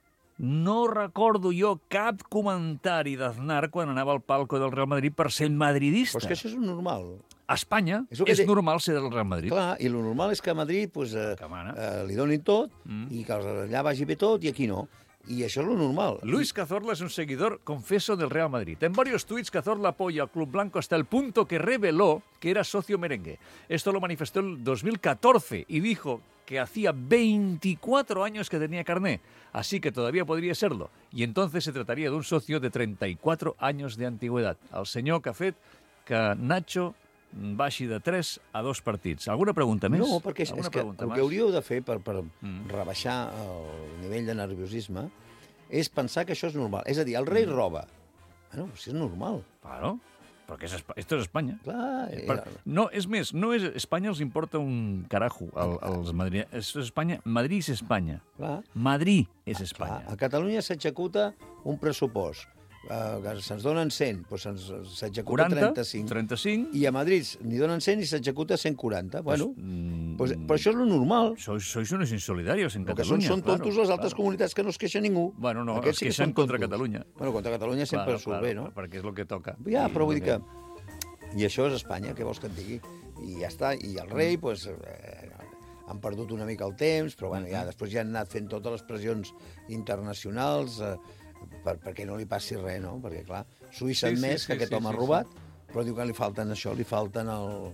No recordo jo cap comentari d'Aznar quan anava al palco del Real Madrid per ser madridista. Però és que això és un normal. A Espanya És és, el que és té- normal ser del Real Madrid. Clar, i el normal és que a Madrid pues, eh, Que mana. eh, li donin tot Mm. i que allà vagi bé tot i aquí no. I això és lo normal. Luis Cazorla es un seguidor confeso del Real Madrid. En varios tuits, Cazorla apoya al Club Blanco hasta el punto que reveló que era socio merengue. Esto lo manifestó en dos mil catorce y dijo que hacía veinticuatro años que tenía carné, así que todavía podría serlo. Y entonces se trataría de un socio de treinta y cuatro años de antigüedad. El senyor que ha fet que Nacho baixi de tres a dos partits. Alguna pregunta més? No, perquè és, Alguna és que el pregunta que més? hauríeu de fer per, per Mm. rebaixar el nivell de nerviosisme és pensar que això és normal. És a dir, el rei roba. Bueno, si és normal. Claro, perquè és, Espa- esto és Espanya. Clar, Eh, eh, per- No, és més, no és, Espanya els importa un carajo al, als madrilenyos. És Espanya, Madrid és Espanya. clar, Madrid és clar. Espanya. A Catalunya s'executa un pressupost. Uh, que se'ns donen cent, doncs se'ns- s'executa quaranta, trenta-cinc. trenta-cinc. I a Madrid n'hi donen cent i s'executa cent quaranta. Bueno, mm, pues, però això és lo normal. Sois, sois unos insolidarios en El que són, Catalunya. són tontos claro, les altres claro. comunitats que no es queixa ningú. Bueno, no, Aquests es sí que queixen són contra tontos. Catalunya. Bueno, contra Catalunya sempre Claro, surt claro, bé, no? perquè és el que toca. Ja, però vull dir que... que... I això és Espanya, què vols que et digui? I ja està. I el rei, doncs, eh, han perdut una mica el temps, però bueno, ja després ja han anat fent totes les pressions internacionals eh, per, perquè no li passi res, no? Perquè, clar, Suïssa Sí, sí, sí, més sí, que aquest sí, home sí, ha robat, però diu que li falten això, li falten el,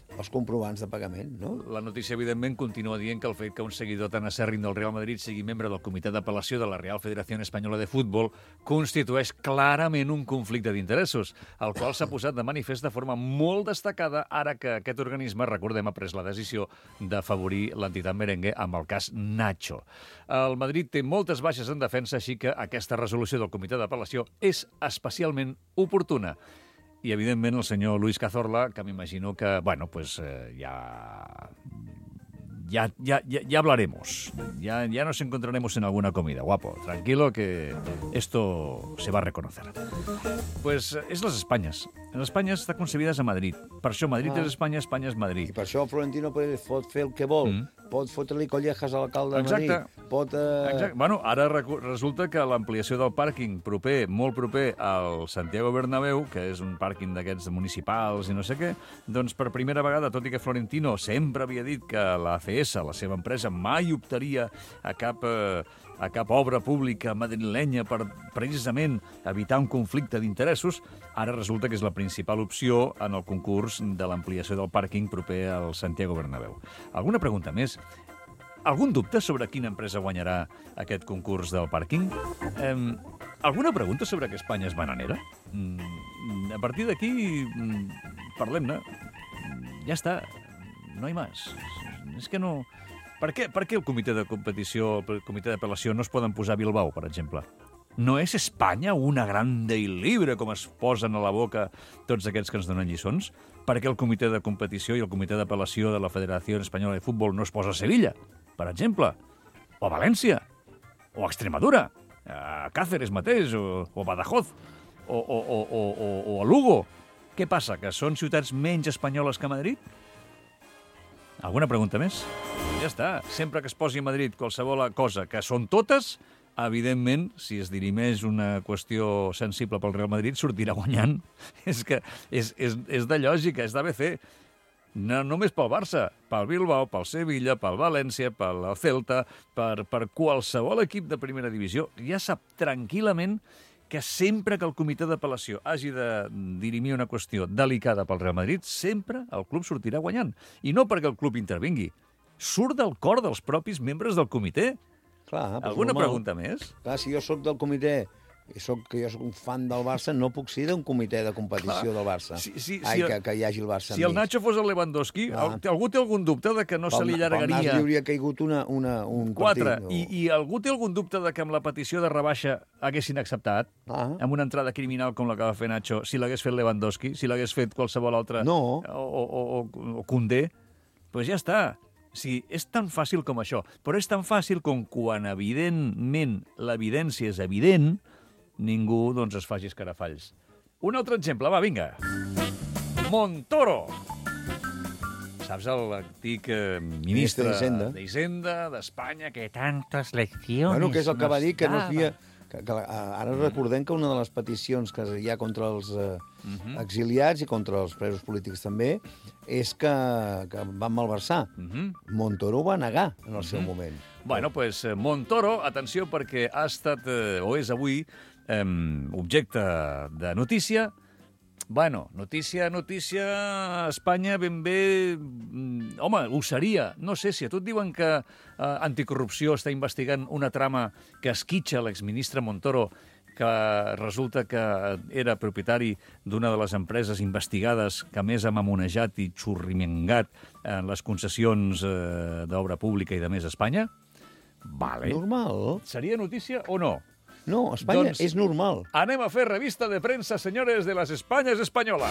els comprovants de pagament, no? La notícia, evidentment, continua dient que el fet que un seguidor tan acèrrim del Real Madrid sigui membre del Comitè d'Apel·lació de la Real Federació Espanyola de Futbol constitueix clarament un conflicte d'interessos, el qual s'ha posat de manifest de forma molt destacada ara que aquest organisme, recordem, ha pres la decisió d'afavorir l'entitat merengue amb el cas Nacho. El Madrid té moltes baixes en defensa, així que aquesta resolució del Comitè d'Apel·lació és especialment oportuna. I, evidentment, el senyor Luis Cazorla, que m'imagino que, bueno, pues eh, ya, ya, ya, ya, ya hablaremos. Ya, ya nos encontraremos en alguna comida, guapo. Tranquilo, que esto se va a reconocer. Pues és les Espanyes. Les Espanyes estan concebides a Madrid. Per això Madrid ah. és Espanya, Espanya és Madrid. I per això Florentino Pérez pot fer el que vol. Mm. Pot fotre-li collejas a l'alcalde de Exacte. Madrid. Pot... Eh... Exacte. Bueno, ara resulta que l'ampliació del pàrquing proper, molt proper al Santiago Bernabéu, que és un pàrquing d'aquests municipals i no sé què, doncs per primera vegada, tot i que Florentino sempre havia dit que la A C S, la seva empresa, mai optaria a cap... Eh, a cap obra pública madrilenya per precisament evitar un conflicte d'interessos, ara resulta que és la principal opció en el concurs de l'ampliació del pàrquing proper al Santiago Bernabéu. Alguna pregunta més? Algun dubte sobre quina empresa guanyarà aquest concurs del pàrquing? Eh, alguna pregunta sobre que Espanya és bananera? Mm, a partir d'aquí, mm, parlem-ne. Ja està, no hi més. És que no... Per què, per què el comitè de competició, el comitè d'apel·lació no es poden posar a Bilbao, per exemple? No és Espanya una grande i libre, com es posen a la boca tots aquests que ens donen lliçons? Per què el comitè de competició i el comitè d'apel·lació de la Federació Espanyola de Futbol no es posa a Sevilla, per exemple? O a València? O a Extremadura? A Cáceres mateix? O, o a Badajoz? O, o, o, o, o, o a Lugo? Què passa, que són ciutats menys espanyoles que Madrid? Alguna pregunta més? Ja està. Sempre que es posi a Madrid qualsevol cosa, que són totes, evidentment, si es dirimeix una qüestió sensible pel Real Madrid, sortirà guanyant. És que és, és, és de lògica, és d'A B C. No només pel Barça, pel Bilbao, pel Sevilla, pel València, pel Celta, per, per qualsevol equip de primera divisió. Ja sap tranquil·lament que sempre que el comitè d'apel·lació hagi de dirimir una qüestió delicada pel Real Madrid, sempre el club sortirà guanyant. I no perquè el club intervingui. Surt del cor dels propis membres del comitè. Clar, Alguna normal. pregunta més? Clar, si jo sóc del comitè i soc, que jo soc un fan del Barça, no puc ser d'un comitè de competició Clar. del Barça. Si, si, Ai, si, que, que hi hagi el Barça Si el Nacho fos el Lewandowski, ah. algú té algun dubte de que no pel, se li allargaria... Pel Nas li hauria caigut una, una, un Quatre. partit. I, I algú té algun dubte de que amb la petició de rebaixa haguessin acceptat, ah. amb una entrada criminal com la que va fer Nacho, si l'hagués fet Lewandowski, si l'hagués fet qualsevol altre... No. O, o, o, o Koundé, doncs pues ja està. Sí, és tan fàcil com això, però és tan fàcil com quan, evidentment, l'evidència és evident, ningú doncs, es faci escarafalls. Un altre exemple, va, vinga. Montoro. Saps, l'antic eh, ministre d'Hisenda d'Espanya, que tantes leccions... Bueno, que és el que va dir, que no es fia... Que, que, ara recordem que una de les peticions que hi ha contra els eh, uh-huh. exiliats i contra els presos polítics també és que, que van malversar. Uh-huh. Montoro ho va negar en el uh-huh. seu moment. Bueno, doncs pues, Montoro, atenció, perquè ha estat, eh, o és avui, eh, objecte de notícia. Bueno, notícia, notícia, Espanya ben bé... Home, ho seria. No sé, si a tu et diuen que eh, Anticorrupció està investigant una trama que esquitxa l'exministre Montoro, que resulta que era propietari d'una de les empreses investigades que més ha mamonejat i xurrimengat en les concessions eh, d'obra pública i de més a Espanya? Vale. Normal. Seria notícia o no? No, Espanya doncs, és normal. Anem a fer revista de premsa, senyores, de les Espanyes espanyola.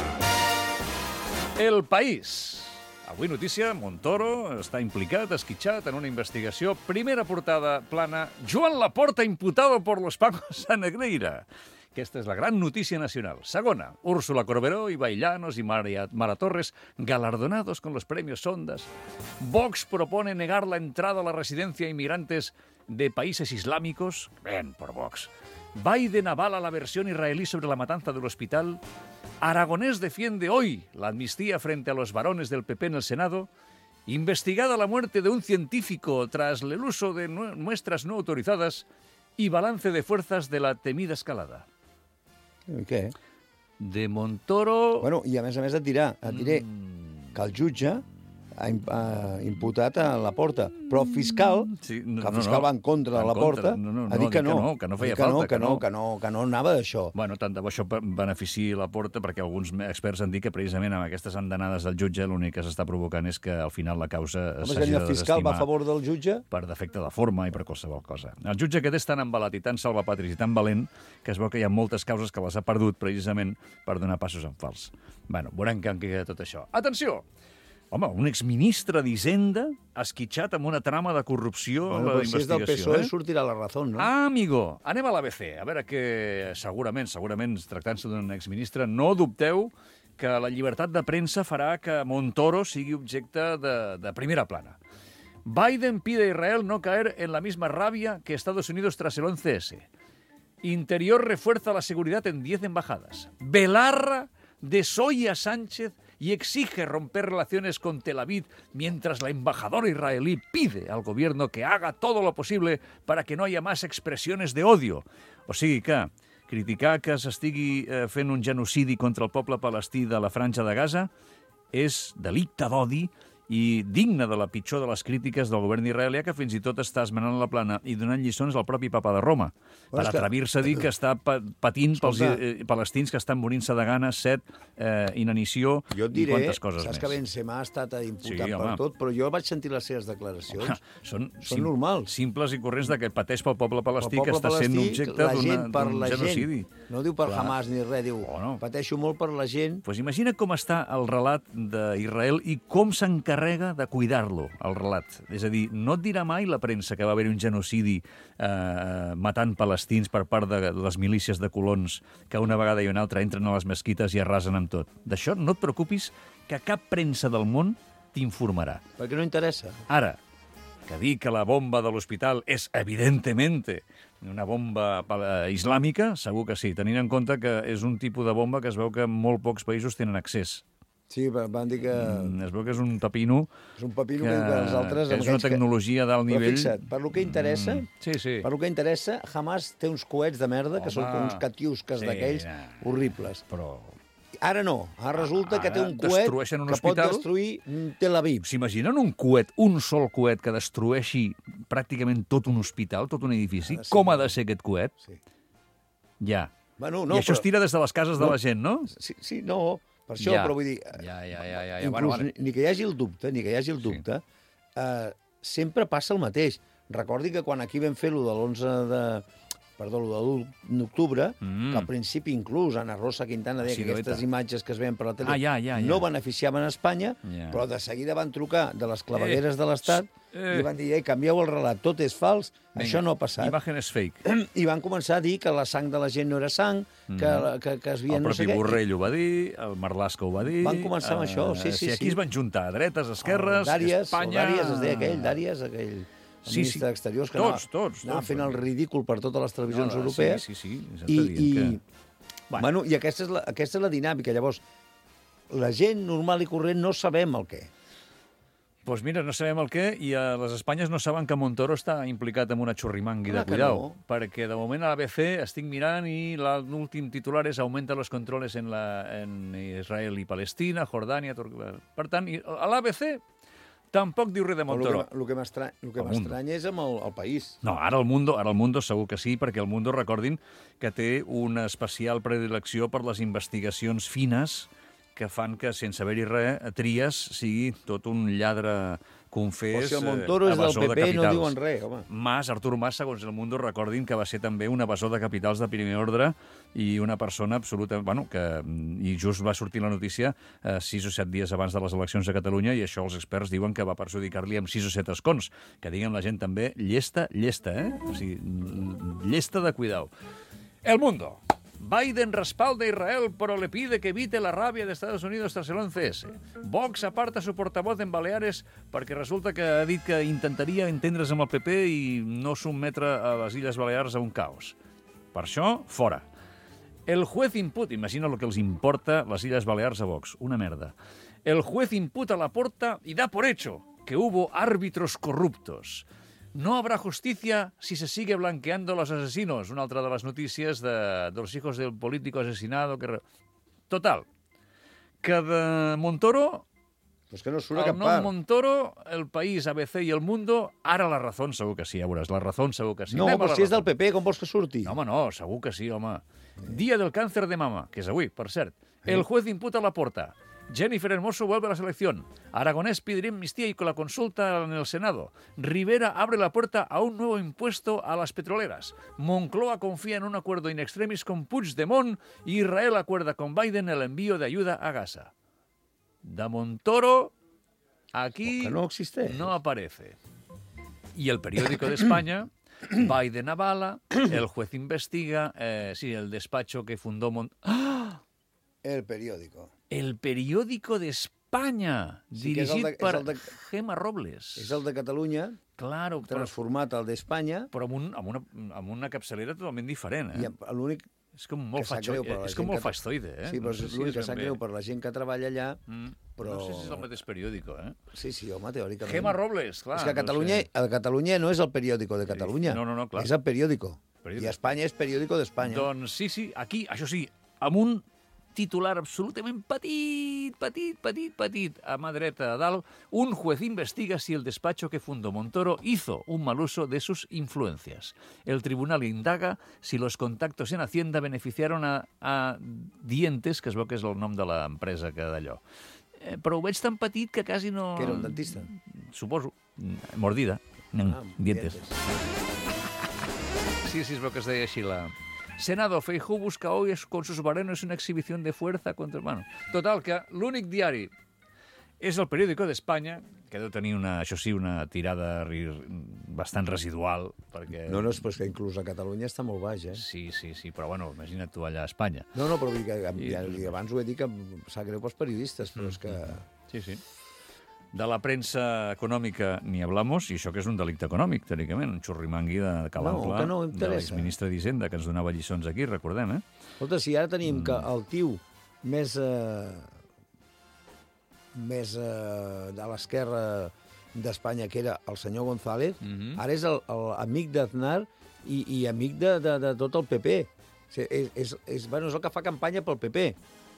El País. Avui notícia, Montoro està implicat, esquitxat en una investigació. Primera portada plana, Joan Laporta imputado por los pagos a Negreira. Aquesta és la gran notícia nacional. Segona, Úrsula Corberó, Ibai Llanos y María, Mara Torres galardonados con los premios Sondas. Vox propone negar la entrada a la residencia a inmigrantes de países islámicos. Bien, por Vox. Biden avala la versión israelí sobre la matanza del hospital. Aragonés defiende hoy la amnistía frente a los varones del P P en el Senado. Investigada la muerte de un científico tras el uso de muestras no autorizadas. Y balance de fuerzas de la temida escalada. I què? De Montoro... Bueno, i a més a més et dirà, et diré, mm. que el jutge ha im- ha imputat a la Porta, però el fiscal, Sí, que el fiscal va en contra de en la contra. Porta, No, no, ha dit que no, que no Ha feia dit que no, falta, que que no, no. que no, que no anava d'això. Bueno, tant de bo això beneficiï la Porta, perquè alguns experts han dit que precisament amb aquestes andanades del jutge l'únic que s'està provocant és que al final la causa Home, s'hagi si de el fiscal va desestimar a favor del jutge, per defecte de forma i per qualsevol cosa. El jutge aquest és tan embalat i tan salvapatris i tan valent que es veu que hi ha moltes causes que les ha perdut precisament per donar passos en fals. Bueno, veurem que en queda tot això. Atenció! Home, un exministre d'Hisenda esquitxat amb una trama de corrupció a bueno, la però si és del P S O E investigació. Eh? sortirà la raó, no? Ah, amigo, anem a l'A B C. A veure que segurament, segurament, tractant-se d'un exministre, no dubteu que la llibertat de premsa farà que Montoro sigui objecte de, de primera plana. Biden pide a Israel no caer en la misma rabia que Estados Unidos tras el once ese. Interior refuerza la seguridad en diez embajadas. Belarra desoye a Sánchez y exige romper relaciones con Tel Aviv mientras la embajadora israelí pide al gobierno que haga todo lo posible para que no haya más expresiones de odio. O sigui que criticar que s'estigui eh, fent un genocidi contra el poble palestí de la Franja de Gaza és delicte d'odi i digne de la pitjor de les crítiques del govern israelià, que fins i tot està esmenant la plana i donant lliçons al propi papa de Roma, per és que- atrevir-se a dir que està pa patint pels Escolta. eh, palestins que estan morint-se de gana, set, eh, inanició Jo et i diré, quantes coses saps més. que Benzema ha estat imputat Sí, per home. tot, però jo vaig sentir les seves declaracions. Home, són Són normals. simples i corrents de que pateix pel poble palestí, El que poble està sent palestí, objecte la d'una- gent per d'un la genocidi. gent. No diu per Clar. Hamas ni res, diu, Oh, no. pateixo molt per la gent. Pues imagina com està el relat d'Israel i com s'encarrega de cuidar-lo, el relat. És a dir, no et dirà mai la premsa que va haver un genocidi eh, matant palestins per part de les milícies de colons que una vegada i una altra entren a les mesquites i arrasen amb tot. D'això no et preocupis, que cap premsa del món t'informarà. Perquè no interessa. Ara, que dir que la bomba de l'hospital és, evidentement, una bomba eh, islàmica, segur que sí, tenint en compte que és un tipus de bomba que es veu que molt pocs països tenen accés. Sí, van dir que Mm, Es veu que és un pepino és un pepino que, que, que els altres... que amb és una aquells tecnologia d'alt Però nivell. fixa't, per lo que interessa, Mm, sí, sí. per lo que interessa, Hamas té uns coets de merda, que Home, són com uns catiusques sí, d'aquells no. horribles. Però Ara no, ara resulta que té Ara un coet destrueixen un que pot hospital. destruir Tel Aviv. s'imaginen un coet, un sol coet que destrueixi pràcticament tot un hospital, tot un edifici? Ha de ser Com ha molt- de ser aquest coet? Sí. Ja. Bueno, No, I això però- es tira des de les cases de No. la gent, no? Sí, sí, no, per això, Ja. però vull dir... Ja, ja, ja, ja. ja. Inclús, Bueno, bueno. ni, ni que hi hagi el dubte, ni que hi hagi el dubte, eh, sempre passa el mateix. Recordi que quan aquí vam fer lo de l'onze de... Perdó, lo de l'u d'octubre, Mm. que al principi inclús Ana Rosa Quintana deia Sí, que aquestes Loreta. imatges que es veien per la tele Ah, ja, ja, ja. no beneficiaven Espanya, Ja. però de seguida van trucar de les clavegueres de l'Estat eh. i van dir, ei, canvieu el relat, tot és fals, Vinga, això no ha passat. Imágenes fake. I van començar a dir que la sang de la gent no era sang, que, Mm. que, que es veien El no sé propi què. Borrell ho va dir, el Marlaska ho va dir... Van començar amb això, sí, sí, Si aquí sí. es van juntar dretes, esquerres, Dàries, Espanya... o Dàries, es deia aquell, Dàries, aquell Sí, ministre sí. d'Exteriors que Tots, anava, tots, anava tots, fent el perquè- ridícul per totes les televisions No, europees. Sí, sí, sí. I, i, que... bueno. bueno, i aquesta és, la, aquesta és la dinàmica. Llavors, la gent normal i corrent no sabem el què. Doncs pues mira, no sabem el què, i a les Espanyes no saben que Montoro està implicat en una xurrimangui Clar de que cuidao, no. perquè de moment a l'A B C estic mirant i la- l'últim titular és augmenta los controles en, la, en Israel i Palestina, Jordània... Tur... Per tant, i a l'A B C tampoc diu res de Però Montoro. el que, el que m'estra- el que El Mundo. m'estranya és amb el, el país. No, ara el Mundo, ara el Mundo segur que sí, perquè el Mundo, recordin, que té una especial predilecció per les investigacions fines que fan que, sense haver-hi res, Trias sigui tot un lladre confés... O si el eh, Montoro és del evasor de P P, no capitals. diuen res, home. Mas, Artur Mas, segons el Mundo, recordin que va ser també un evasor de capitals de primer ordre i una persona absoluta... Bueno, que, i just va sortir la notícia eh, sis o set dies abans de les eleccions a Catalunya i això els experts diuen que va perjudicar-li amb sis o set escons. Que diguen la gent també, llesta, llesta, eh? O sigui, llesta de cuidao. El Mundo. Biden respalda a Israel, pero le pide que evite la rabia de Estados Unidos tras el once ese. Vox aparta su portavoz en Baleares perquè resulta que ha dit que intentaria entendre's amb el P P i no sotmetre a les Illes Balears a un caos. Per això, fora. El juez imputa... Imagina el que els importa les Illes Balears a Vox. Una merda. El juez imputa a Laporta y da por hecho que hubo árbitros corruptos. No habrá justicia si se sigue blanqueando a los asesinos. Una altra de les notícies de, de los hijos del político asesinado. Que... Total, que de Montoro Però és que no surt a El cap nom part. Montoro, El País, A B C i El Mundo, ara La Razón segur que sí, ja veuràs, La Razón segur que sí. No, Anem a però La si és del Razón. P P, com vols que surti? No, home, no, segur que sí, home. Dia del càncer de mama, que és avui, per cert. El juez imputa a Laporta. Jennifer Hermoso vuelve a la selección. Aragonés pedirá amnistía y con la consulta en el Senado. Rivera abre la puerta a un nuevo impuesto a las petroleras. Moncloa confía en un acuerdo in extremis con Puigdemont y Israel acuerda con Biden el envío de ayuda a Gaza. De Montoro, aquí Que no existeix. no aparece. Y el periódico de España, Biden avala, el juez investiga, eh, sí, el despacho que fundó Mon... ¡Ah! El periòdico. El periódico de España, Sí, que és el dirigit de- és per el de- Gemma Robles. És el de Catalunya, Claro, però, transformat al d'Espanya, però amb, un, amb, una, amb una capçalera totalment diferent, i eh? l'únic És com molt, que sap facho, greu per la és com gent molt que- fastoide, eh? Sí, però No sé és si l'únic que ben sap bé. greu per la gent que treballa allà, Mm. però... No sé si és el mateix periòdico, eh? Sí, sí, home, teòricament. Gemma Robles, clar. És que a Catalunya, a Catalunya no és el periòdico de Catalunya. No, no, no, clar. És el periòdico. Periòdico. I a Espanya és periòdico d'Espanya. Doncs sí, sí, aquí, això sí, amb un titular absolutament petit, petit, petit, petit, a mà dreta a dalt, un juez investiga si el despacho que fundó Montoro hizo un mal uso de sus influencias. El tribunal indaga si los contactos en Hacienda beneficiaron a, a Dientes, que es veu que és el nom de l'empresa que d'allò. Eh, però ho veig tan petit que quasi no... Que era un dentista. Suposo. Mordida. Ah, Dientes. Sí, sí, es veu que es deia així la... Senado, Feijóo busca hoy con sus varones una exhibición de fuerza contra... Bueno, total, que l'únic diari és el periòdico d'Espanya, que deu tenir, una, això sí, una tirada ri- bastant residual, perquè... No, no, és pues que inclús a Catalunya està molt baix, eh? Sí, sí, sí, però bueno, imagina't tu allà a Espanya. No, no, però vull dir que, I- ja, i abans ho he dit que em sap greu pels periodistes, però és que... Sí, sí. De la premsa econòmica ni hablamos, i això que és un delicte econòmic, teòricament, un xurrimangui de calample No, que no de m'interessa. l'exministre d'Hisenda, que ens donava lliçons aquí, recordem, eh? Escolta, si ara tenim que Mm. el tiu més... Eh, més eh, a l'esquerra d'Espanya, que era el senyor González, Mhm. ara és el, el amic d'Aznar i, i amic de, de, de tot el P P. O sigui, és, és, és, bueno, és el que fa campanya pel P P.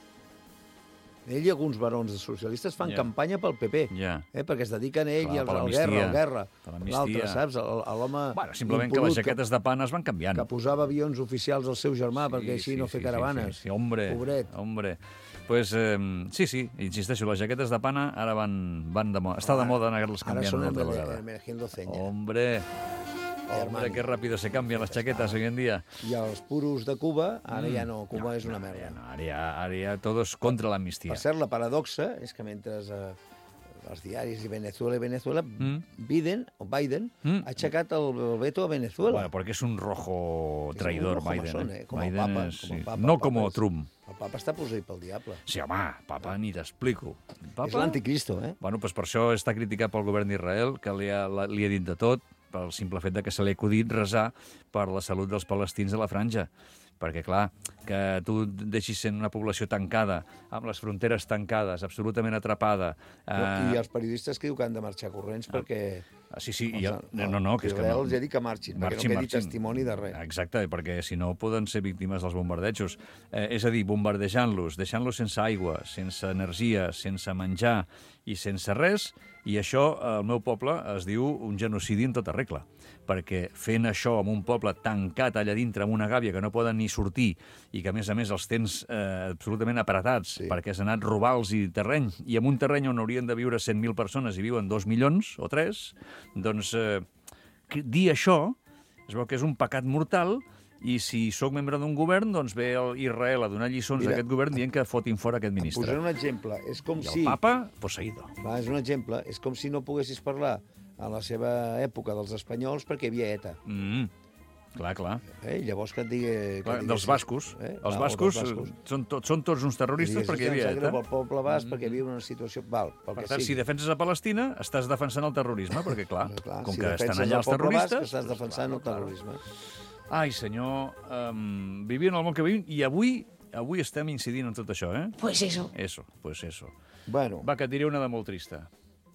Ell i alguns barons de socialistes fan Ja. campanya pel P P, Ja. eh, perquè es dediquen ell Clar, i al, per al l'amnistia. guerra, al guerra. Per l'amnistia. L'altre, saps? El- el- L'home Bueno, simplement que les impolut jaquetes de pana es van canviant. que posava avions oficials al seu germà perquè així no fer caravanes. Sí, sí, sí, hombre, Pobret. hombre. Pues, eh, sí, sí, insisteixo, les jaquetes de pana ara van, van de moda. Està de moda anar-les Ara canviant són una el, altra el, vegada. el Meregiendo Ceña. Hombre, Armani. hombre, qué rápido se cambian las chaquetas hoy en día. I els puros de Cuba, ara ja no, Cuba No, és una no, merda. ja no, ara, ja, ara ja todos contra l'amnistia. Per cert, la paradoxa és que mentre eh, els diaris i Venezuela i Venezuela, Mm. Biden, o Biden Mm. ha aixecat el, el veto a Venezuela. Bueno, porque es un rojo És un traidor, rojo Biden. masón, eh? eh? Com el Biden Papa, és- com el sí. Papa, No el Papa como és- Trump. El papa està posseït pel diable. Sí, home, papa, ni t'explico. Papa... És l'anticristo, eh? Bueno, doncs per això està criticat pel govern d'Israel, que li ha, la- li ha dit de tot, pel simple fet de que se li ha acudit resar per la salut dels palestins a la franja. Perquè, clar, que tu deixis sent una població tancada, amb les fronteres tancades, absolutament atrapada... No, I Eh, els periodistes que diu que han de marxar corrents perquè... sí, sí, els- i jo, no, no, que és que Israel no. els ha dit que marxin, perquè no quedi testimoni de res. Exacte, perquè si no poden ser víctimes dels bombardejos. Eh, és a dir, bombardejant-los, deixant-los sense aigua, sense energia, sense menjar i sense res, i això al meu poble es diu un genocidi en tota regla. Perquè fent això amb un poble tancat allà dintre, amb una gàbia que no poden ni sortir, i que a més a més els tens eh, absolutament apretats, Sí. perquè has anat robar-los i terreny, i en un terreny on haurien de viure cent mil persones i viuen dos milions o tres, doncs eh, que- dir això es veu que és un pecat mortal, i si sóc membre d'un govern, doncs ve el Israel a donar lliçons Mira, a aquest govern dient que fotin fora aquest ministre. Posaré un exemple. És com I el si... papa, poseïdo. Va, és un exemple. És com si no poguessis parlar a la seva època dels espanyols perquè hi havia ETA. Mm. Clar, clar. Eh? I llavors que et digui... Que clar et dels diguessis, bascos. Eh? Els Va, o bascos, dels bascos. Són, tot, són tots uns terroristes Digues, perquè hi havia "Em sap greu ETA. pel poble basc perquè viu en una situació... Val, pel Per que tant, si sigui. defenses a Palestina, estàs defensant el terrorisme, perquè, clar, Però, clar, com si que estan defenses allà el els poble basc, terroristes... estàs doncs, defensant claro, el claro. terrorisme. Ai, senyor, um, vivint en el món que vivim, i avui avui estem incidint en tot això, eh? Pues eso. Eso, pues eso. Bueno, Va, que et diré una de molt trista.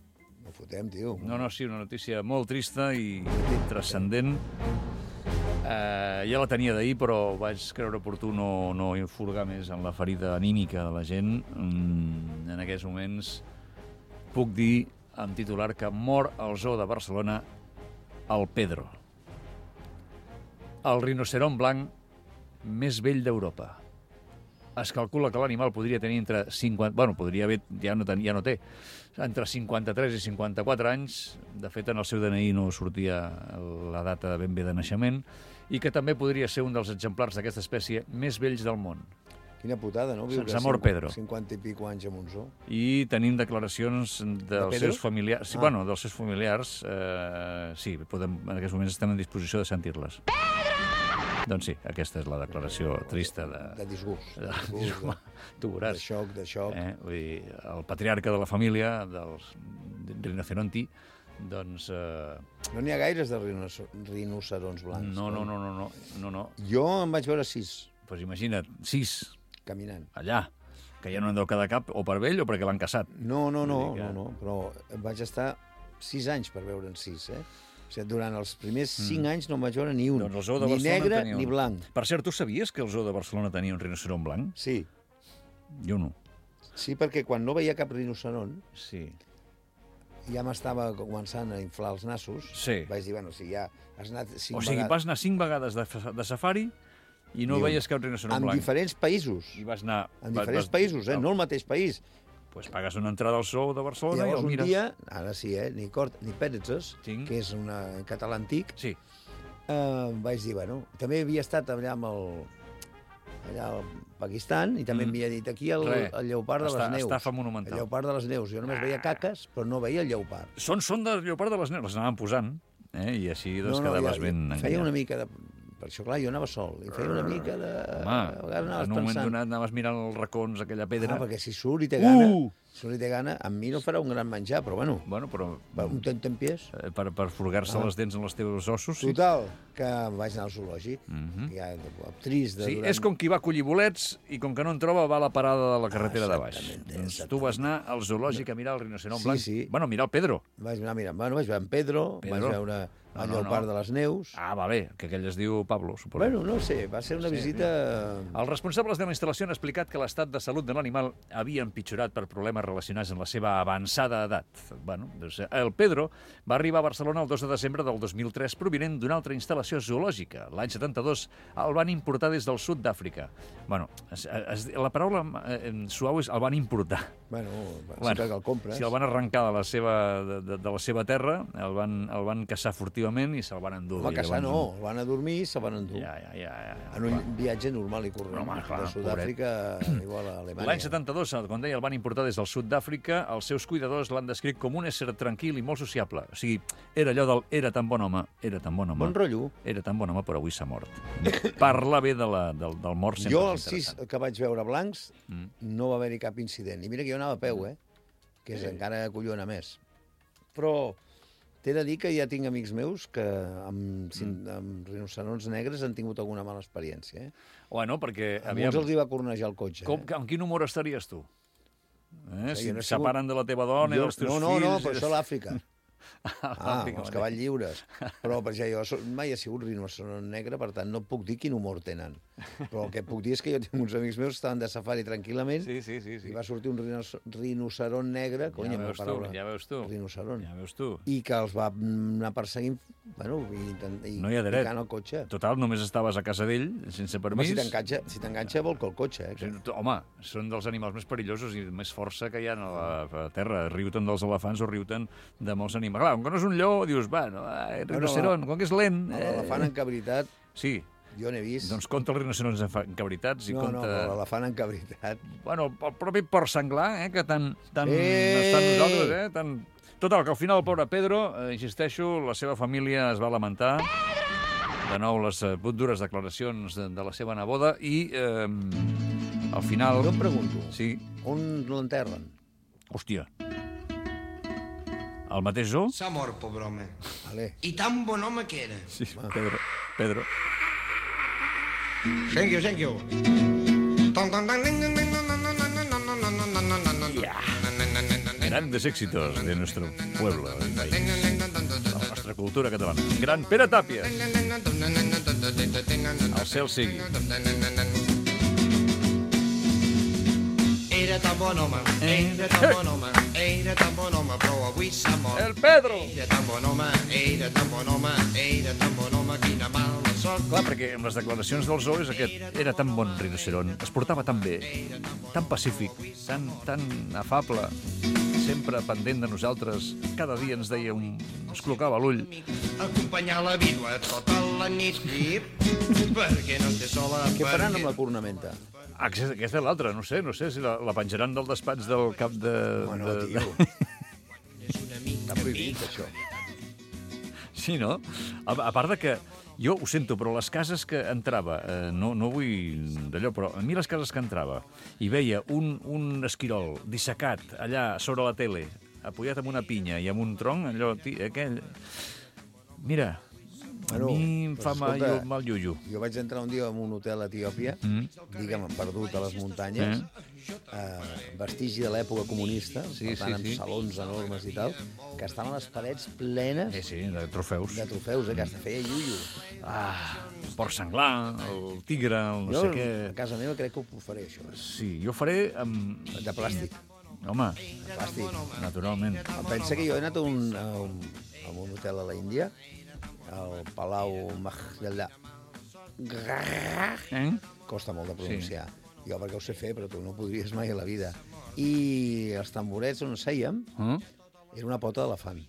no fotem, tio. No, no, sí, una notícia molt trista i transcendent. Eh, ja la tenia d'ahir, però vaig creure oportú no, no infurgar més en la ferida anímica de la gent. Mm, en aquests moments puc dir, en titular, que mor al zoo de Barcelona el Pedro, el rinoceront blanc més vell d'Europa. Es calcula que l'animal podria tenir entre cinquanta... Bueno, podria haver... Ja no, ten, ja no té. Entre cinquanta-tres i cinquanta-quatre anys. De fet, en el seu D N I no sortia la data ben bé de naixement. I que també podria ser un dels exemplars d'aquesta espècie més vells del món. Quina putada, no? Viure Sense mort, Pedro. cinquanta i pico anys amb un zoo. I tenim declaracions dels de seus familiars... Sí, ah. bueno, dels seus familiars. Eh, sí, podem, en aquests moments estem en disposició de sentir-les. Pedro! Doncs sí, aquesta és la declaració trista de... De disgust. De, de, disgust, de, tu veuràs. de xoc, de xoc. Eh? Vull dir, el patriarca de la família, dels rinoceronti, doncs... Eh... No n'hi ha gaires de rinocer rinocerons blancs. No, no, no, no, no, no, no. Jo en vaig veure sis. Doncs pues imagina't, sis. Caminant. Allà, que ja no han deu quedar cap, o per vell o perquè l'han caçat. No, no, no, que... no, no, però vaig estar sis anys per veure'n sis, eh? O sigui, durant els primers cinc mm. anys no em vaig veure ni un. Doncs el zoo de ni Barcelona negre tenia un. ni blanc. Per cert, tu sabies que el zoo de Barcelona tenia un rinoceront blanc? Sí. Jo no. Sí, perquè quan no veia cap rinoceront, Sí. ja m'estava començant a inflar els nassos. Sí. Vaig dir, bueno, si ja has anat cinc O sigui, vegades... vas anar cinc vegades de, de safari i no Ni un. veies cap rinoceront En blanc. diferents països. I vas anar... En diferents països, eh? No el mateix país. Pues pagues una entrada al zoo de I Barcelona i, llavors el un mires. dia, ara sí, eh? Ni Cort ni Pèretzes, Tinc. que és una, en català antic, Sí. eh, vaig dir, bueno, també havia estat allà amb el, allà al Pakistan i també Mm. m'havia dit aquí el, Res. el lleopard de Està- les neus. estafa El monumental. lleopard de les neus. Jo només veia caques, però no veia el lleopard. Són, són de lleopard de les neus, les anaven posant, eh? I així doncs quedaves ja- ben Feia enganyat. una mica de... Per això, clar, jo anava sol, i feia una mica de... Home, a vegades anaves en un moment pensant... donat anaves mirant els racons, aquella pedra. Ah, perquè si surt i té gana, Uh! si surt i té gana, amb mi no farà un gran menjar, però bueno, Bueno, però per un tentempiés. eh, per, per furgar-se Ah. les dents en els teus ossos, sí. Total, que vaig anar al zoològic, Mhm. que ja trist de Sí, durant... és com qui va a collir bolets i com que no en troba va a la parada de la carretera de baix. Exactament, Doncs tu vas anar al zoològic a mirar el rinoceront Sí, blanc. sí. Bueno, a mirar el Pedro. Vaig anar, mira, bueno, vaig veure en Pedro, Pedro? vaig veure No, el no, lleopard no. de les neus... Ah, va bé, que aquell es diu Pablo, suposo. Bueno, no sé, va ser una Sí, visita... Els responsables de la instal·lació han explicat que l'estat de salut de l'animal havia empitjorat per problemes relacionats amb la seva avançada edat. Bueno, doncs, el Pedro va arribar a Barcelona el dos de desembre del dos mil tres provinent d'una altra instal·lació zoològica. L'any setanta-dos el van importar des del sud d'Àfrica. Bueno, es, es, la paraula eh, suau és el van importar. Bueno, Bueno, sempre que el compres... Si el van arrencar de la seva, de, de, de la seva terra, el van, el van caçar furtivament i se'l van endur. Home, I caçar llavors- no, el van a dormir i se van endur. Ja, ja, ja. ja, En un clar. viatge normal i corrent. No, home, clar, de Sud-àfrica, igual a Alemanya. L'any setanta-dos, com deia, el van importar des del sud d'Àfrica. Els seus cuidadors l'han descrit com un ésser tranquil i molt sociable. O sigui, era allò del era tan bon home, era tan bon home. Bon rotllo. Era tan bon home, però avui s'ha mort. Parla bé de la, del, del mort sempre. Jo, és els sis interessant. que vaig veure blancs, Mm. no va haver-hi cap incident. I mira que jo anava a peu, eh? Que és encara collona més. Però t'he de dir que ja tinc amics meus que amb, mm. amb rinocerons negres han tingut alguna mala experiència, eh? Bueno, perquè... A Aviam, molts els hi va cornejar el cotxe. com, eh? amb quin humor estaries tu? Eh? Sí, Si jo no he et sigut- separen de la teva dona i Jo- dels teus no, no, fills... no, i però de- això a l'Àfrica. Ah, Ah, l'Àfrica, els vale. cavalls lliures. Però, per exemple, jo so- mai he sigut rinoceront negre, per tant, no puc dir quin humor tenen. Però el que puc dir és que jo tinc uns amics meus que estaven de safari tranquil·lament Sí, sí, sí. sí. i va sortir un rinocer rinoceront negre, cony, ja amb la veus tu, paraula ja veus tu. rinoceront, Ja veus tu. i que els va anar perseguint, bueno, i, intent- i No hi ha dret. picant el cotxe. Total, només estaves a casa d'ell, sense Home, permís. si t'enganxa, si t'enganxa vol que el cotxe, eh? Sí, tu- Home, són dels animals més perillosos i més força que hi ha a la, a la terra. Riu-te'n dels elefants o riu-te'n de molts animals. Clar, com que no és un lleó, dius, bueno, eh, rinoceront, com que és lent... Eh... L'elefant encabritat, Sí, jo n'he vist. doncs compta els rinoceronts enfa- encabritats i no, no, compta... però l'elefant encabritat. Bueno, el propi porc senglar, eh, que tant, tant Eh! està amb nosaltres, eh, tant... Total, que al final el pobre Pedro, eh, insisteixo, la seva família es va lamentar. De nou, les eh, dures declaracions de, de la seva neboda i eh, al final... Jo em pregunto, Sí, on l'enterren? hòstia. El mateix zoo? S'ha mort, pobre home. Vale. I tan bon home que era. Sí, Pedro. Pedro. Thank you, thank you. Grandes éxitos de nuestro pueblo, del país, de la nostra cultura catalana. Gran Pere Tàpies. El cel sigui. Era Era tan bon home, era tan bon home, era tan bon home, però avui s'ha mort. El Pedro! Era tan bon home, era tan bon home, era tan bon home, quina mala sort. Clar, perquè amb les declaracions del Zoo és aquest. Era tan bon rinoceront, es portava tan bé, tan pacífic, tan, tan afable, sempre pendent de nosaltres. Cada dia ens deia un... ens col·locava l'ull. Acompanyar la vídua tota la nit, perquè no té sola. Què faran amb la cornamenta? Ah, aquesta és l'altra, no sé, no sé si la, la penjaran del despatx del cap de... Bueno, de, tio. De... Està prohibit, això. Sí, no? A, a part de que, jo ho sento, però les cases que entrava, eh, no, no vull d'allò, però a mi les cases que entrava i veia un, un esquirol dissecat allà sobre la tele, apoyat amb una pinya i amb un tronc, allò, tí, aquell... Mira, a Bueno, mi em doncs fa mal, escolta, mal iuiu. Jo vaig entrar un dia en un hotel a Etiòpia, Mm. digue'm, perdut a les muntanyes, eh, vestigi de l'època comunista, Sí, per tant, sí, amb sí. salons enormes i tal, que estaven les parets plenes Sí, sí, de trofeus. de trofeus, eh, que es feia iuiu. Ah, el porc senglar, el tigre, el no Jo, sé què... a casa meva, crec que ho faré, això. Sí, jo faré amb... De plàstic, Home, de plàstic. naturalment. Pensa que jo he anat a un, a un, a un hotel a la Índia, al Palau Mahalla. Eh? Costa molt de pronunciar. Jo perquè ho sé fer, però tu no ho podries mai a la vida. I els tamborets on sèiem Eh? era una pota d'elefant.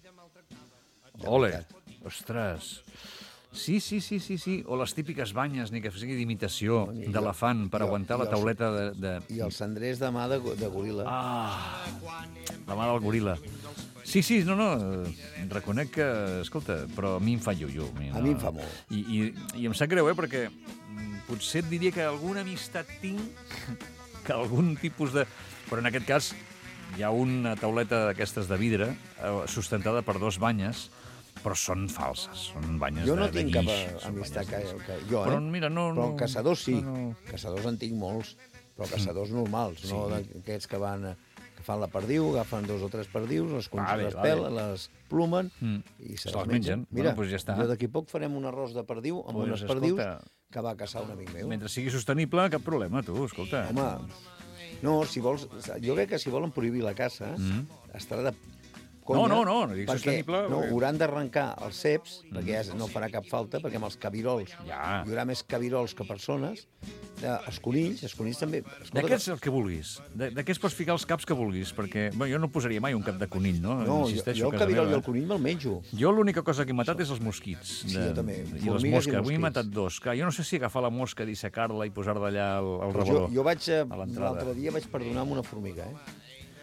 De Ole, veritat. ostres. Sí, sí, sí, sí, sí. O les típiques banyes, ni que sigui d'imitació d'elefant per jo- aguantar jo la els- tauleta de... de... I els cendrers de mà de, go- de goril·la. Ah, la mà del goril·la. Sí, sí, no, no, eh, reconec que, escolta, però a mi em fa iuiu. A mi em fa molt. I, i, I em sap greu, eh, perquè mm, potser et diria que alguna amistat tinc, que algun tipus de... Però en aquest cas hi ha una tauleta d'aquestes de vidre eh, sustentada per dos banyes, però són falses, són banyes Jo no de, de tinc cap guix. són amistat que, banyes de- que jo, eh? Però mira, no... Però no caçadors sí. no, no. Caçadors en tinc molts, però caçadors normals, no d'aquests que van que fan la perdiu, agafen dos o tres perdius, les, Vale, les vale. pelen, les plumen Mm. i se Se les les mengen. mengen. Mira, Bueno, doncs ja està. jo d'aquí poc farem un arròs de perdiu amb Pues, unes perdius escolta, que va caçar un amic meu. Mentre sigui sostenible, cap problema, tu, escolta. Home, no, si vols... Jo crec que si volen prohibir la caça, Mm. estarà de No, no, no, no dic perquè, sostenible, No, perquè- hauran d'arrencar els ceps, perquè ja no farà cap falta, perquè amb els cabirols Ja. hi haurà més cabirols que persones. Eh, Els conills, els conills també... Escolta, D'aquests el que vulguis. De- D'aquests pots ficar els caps que vulguis, perquè bueno, jo no posaria mai un cap de conill, no? No, jo, Insisteixo, jo a el casa cabirol meva, i el conill me'l menjo. eh? Jo l'única cosa que he matat és els mosquits. Sí, jo també. I les Formigues i mosques. Avui he mosquits. matat dos. Clar, jo no sé si agafar la mosca, dissecar-la i posar d'allà el, el Pues jo, rebedor. jo vaig, eh, a l'entrada. l'altre dia vaig perdonar amb una formiga, eh?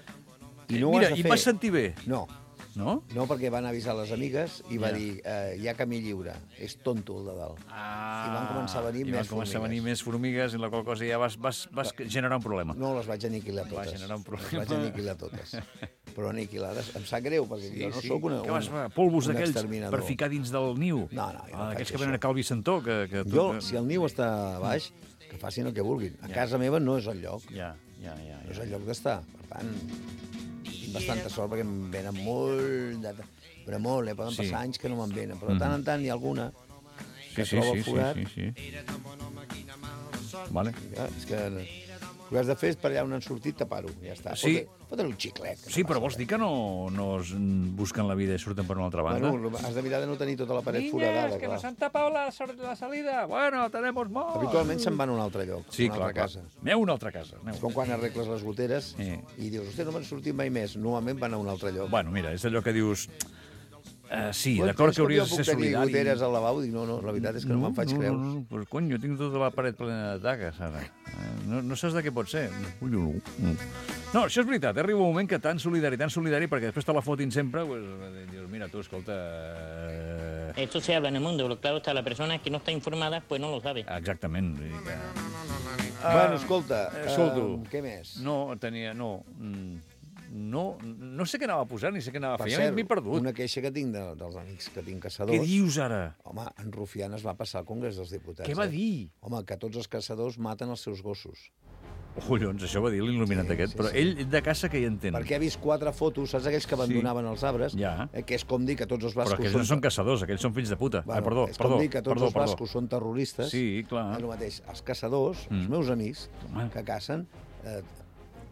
I no ho Mira, has de i fer. vas sentir bé, No, no? no, perquè van avisar les amigues i va Ja. dir, eh, hi ha camí lliure, és tonto el de dalt. Ah, I van començar a venir i més van començar a venir formigues. més formigues, i la qual cosa ja vas, vas, vas generar un problema. No, les vaig aniquilar Va totes. generar un Les problema. vaig aniquilar totes. Però aniquilades. Em sap greu, perquè jo no sóc una, Què vas, un, va, polvos un d'aquells exterminador. per ficar dins del niu? No, no, jo no ah, faig Aquells que això. venen a Cal Vicentó, que, que tu... Jo, si el niu està a baix, que facin el que vulguin. A casa meva no és el lloc. Ja, ja, ja. No és ja. el lloc d'estar. Per tant, tinc bastanta sort perquè em venen molt... De... Però molt, eh? Poden Sí. passar anys que no me'n venen. Però de tant en tant hi ha alguna que Sí, sí, troba sí, el forat. sí, sí, sí. Vale. Ja, és que el que has de fer és per allà on han sortit tapar-ho. Ja està. Sí. Fotre un xiclet. que Sí, no però passa vols res. dir que no, no es busquen la vida i surten per una altra banda? Bueno, has de mirar de no tenir tota la paret foradada, clar. tapado la, la salida. Bueno, tenemos molt. Habitualment se'n van a un altre lloc, Sí, a una clar, altra clar. casa. Aneu a una altra casa. Aneu. És com quan arregles les goteres Sí. i dius, hòstia, no m'han sortit mai més. Normalment van a un altre lloc. Bueno, mira, és allò que dius... Uh, sí, Bueno, d'acord és que com hauries jo de puc ser tenir solidari. goteres al lavabo, dic, no, no, la veritat és que no, me'n faig no, creus. No, no, pues, cony, jo tinc tota la paret plena de taques, ara. Eh, No, no saps de què pot ser. Ui, no, no. No, això és veritat, eh? Arriba un moment que tan solidari, tan solidari, perquè després te la fotin sempre, pues, dius, mira, tu, escolta... eh, Esto se habla en el mundo, pero claro está, la persona que no está informada pues no lo sabe. Exactament. Vull dir que... Bueno, escolta, eh, escolto. eh, què més? No, tenia... No, mm, no, no sé què anava a posar, ni sé què anava a Per fer. cert, Ja m'he perdut. una queixa que tinc de, dels amics que tinc Què caçadors. dius ara? Home, en Rufián es va passar al Congrés dels Diputats. Què va eh? dir? Home, que tots els caçadors maten els seus gossos. Collons, això va dir l'il·luminat Sí, aquest. sí, Però sí. ell de caça que hi entén. Perquè ha vist quatre fotos, saps aquells que abandonaven els arbres? Ja. Eh, que és com dir que tots els Però bascos aquells no són caçadors, aquells són fills de puta. Bueno, ah, perdó, és perdó, com dir que tots perdó, els perdó. bascos són terroristes. Sí, clar. És el mateix. Els caçadors, mm. els meus amics, Home. que cacen, eh,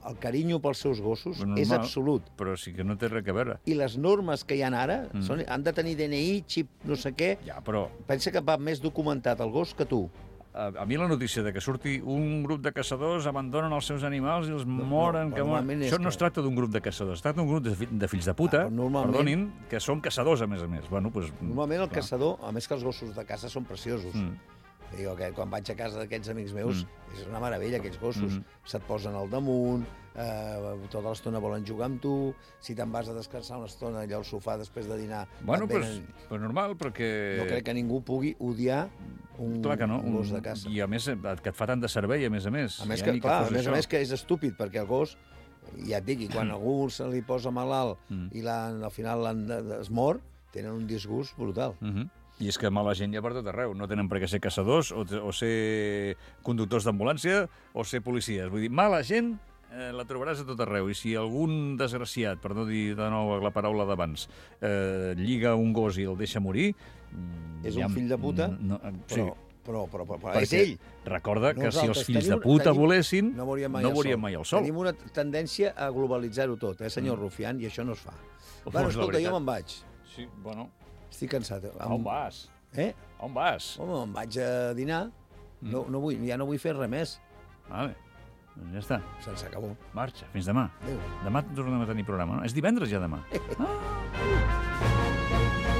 el carinyo pels seus gossos Normal, és absolut. Però sí que no té res a veure. I les normes que hi ha ara Mm. són, han de tenir D N I, xip, no sé què. Ja, però Pensa que va més documentat el gos que tu. a, a mi la notícia de que surti un grup de caçadors, abandonen els seus animals i els moren... no, que moren. normalment és Això no que- es tracta d'un grup de caçadors, es tracta d'un grup de, fi- de fills de puta, Ah, però normalment- perdonin, que són caçadors, a més a més. Bueno, pues, Normalment el clar. caçador, a més que els gossos de caça són preciosos. Mm. Digo que quan vaig a casa d'aquests amics meus, Mm. és una meravella, aquells gossos. Mm. Se't posen al damunt, eh, tota l'estona volen jugar amb tu, si te'n vas a descansar una estona allà al sofà després de dinar... Bueno, et pues, venen- pues normal, perquè... No crec que ningú pugui odiar un, Clar que no. un gos de caça. I a més, eh, que et fa tant de servei, a més a més. A més, Ja que, ni clar, fos a més a això. més que és estúpid, perquè el gos, ja et dic, i quan algú se li posa malalt Mm. i l'han- al final l'han de- de- es mor, tenen un disgust brutal. Mhm. I és que mala gent hi ha per tot arreu. No tenen per què ser caçadors, o, o ser conductors d'ambulància, o ser policies. Vull dir, mala gent eh, la trobaràs a tot arreu. I si algun desgraciat, per no dir de nou la paraula d'abans, eh, lliga un gos i el deixa morir... mm, És ja- un fill de puta, No, eh, sí. Però, però, però, però, però és Perquè ell. recorda que si Nosaltres els fills tenim- de puta tenim- volessin, No veuríem mai, no el, veuríem sol. mai el sol. Tenim una tendència a globalitzar-ho tot, eh, senyor mm. Rufián, i això no es fa. Uf, Bueno, és la escolta, jo veritat. me'n vaig. Sí, bueno, Estic cansat. a on vas? Eh? A on vas? Home, me'n vaig a dinar. Mm. No, no vull, ja no vull fer res més. Vale, doncs ja està. Se'ns acabó. Marxa, fins demà. Adéu. Demà tornem a tenir programa, no? És divendres ja demà. Ah!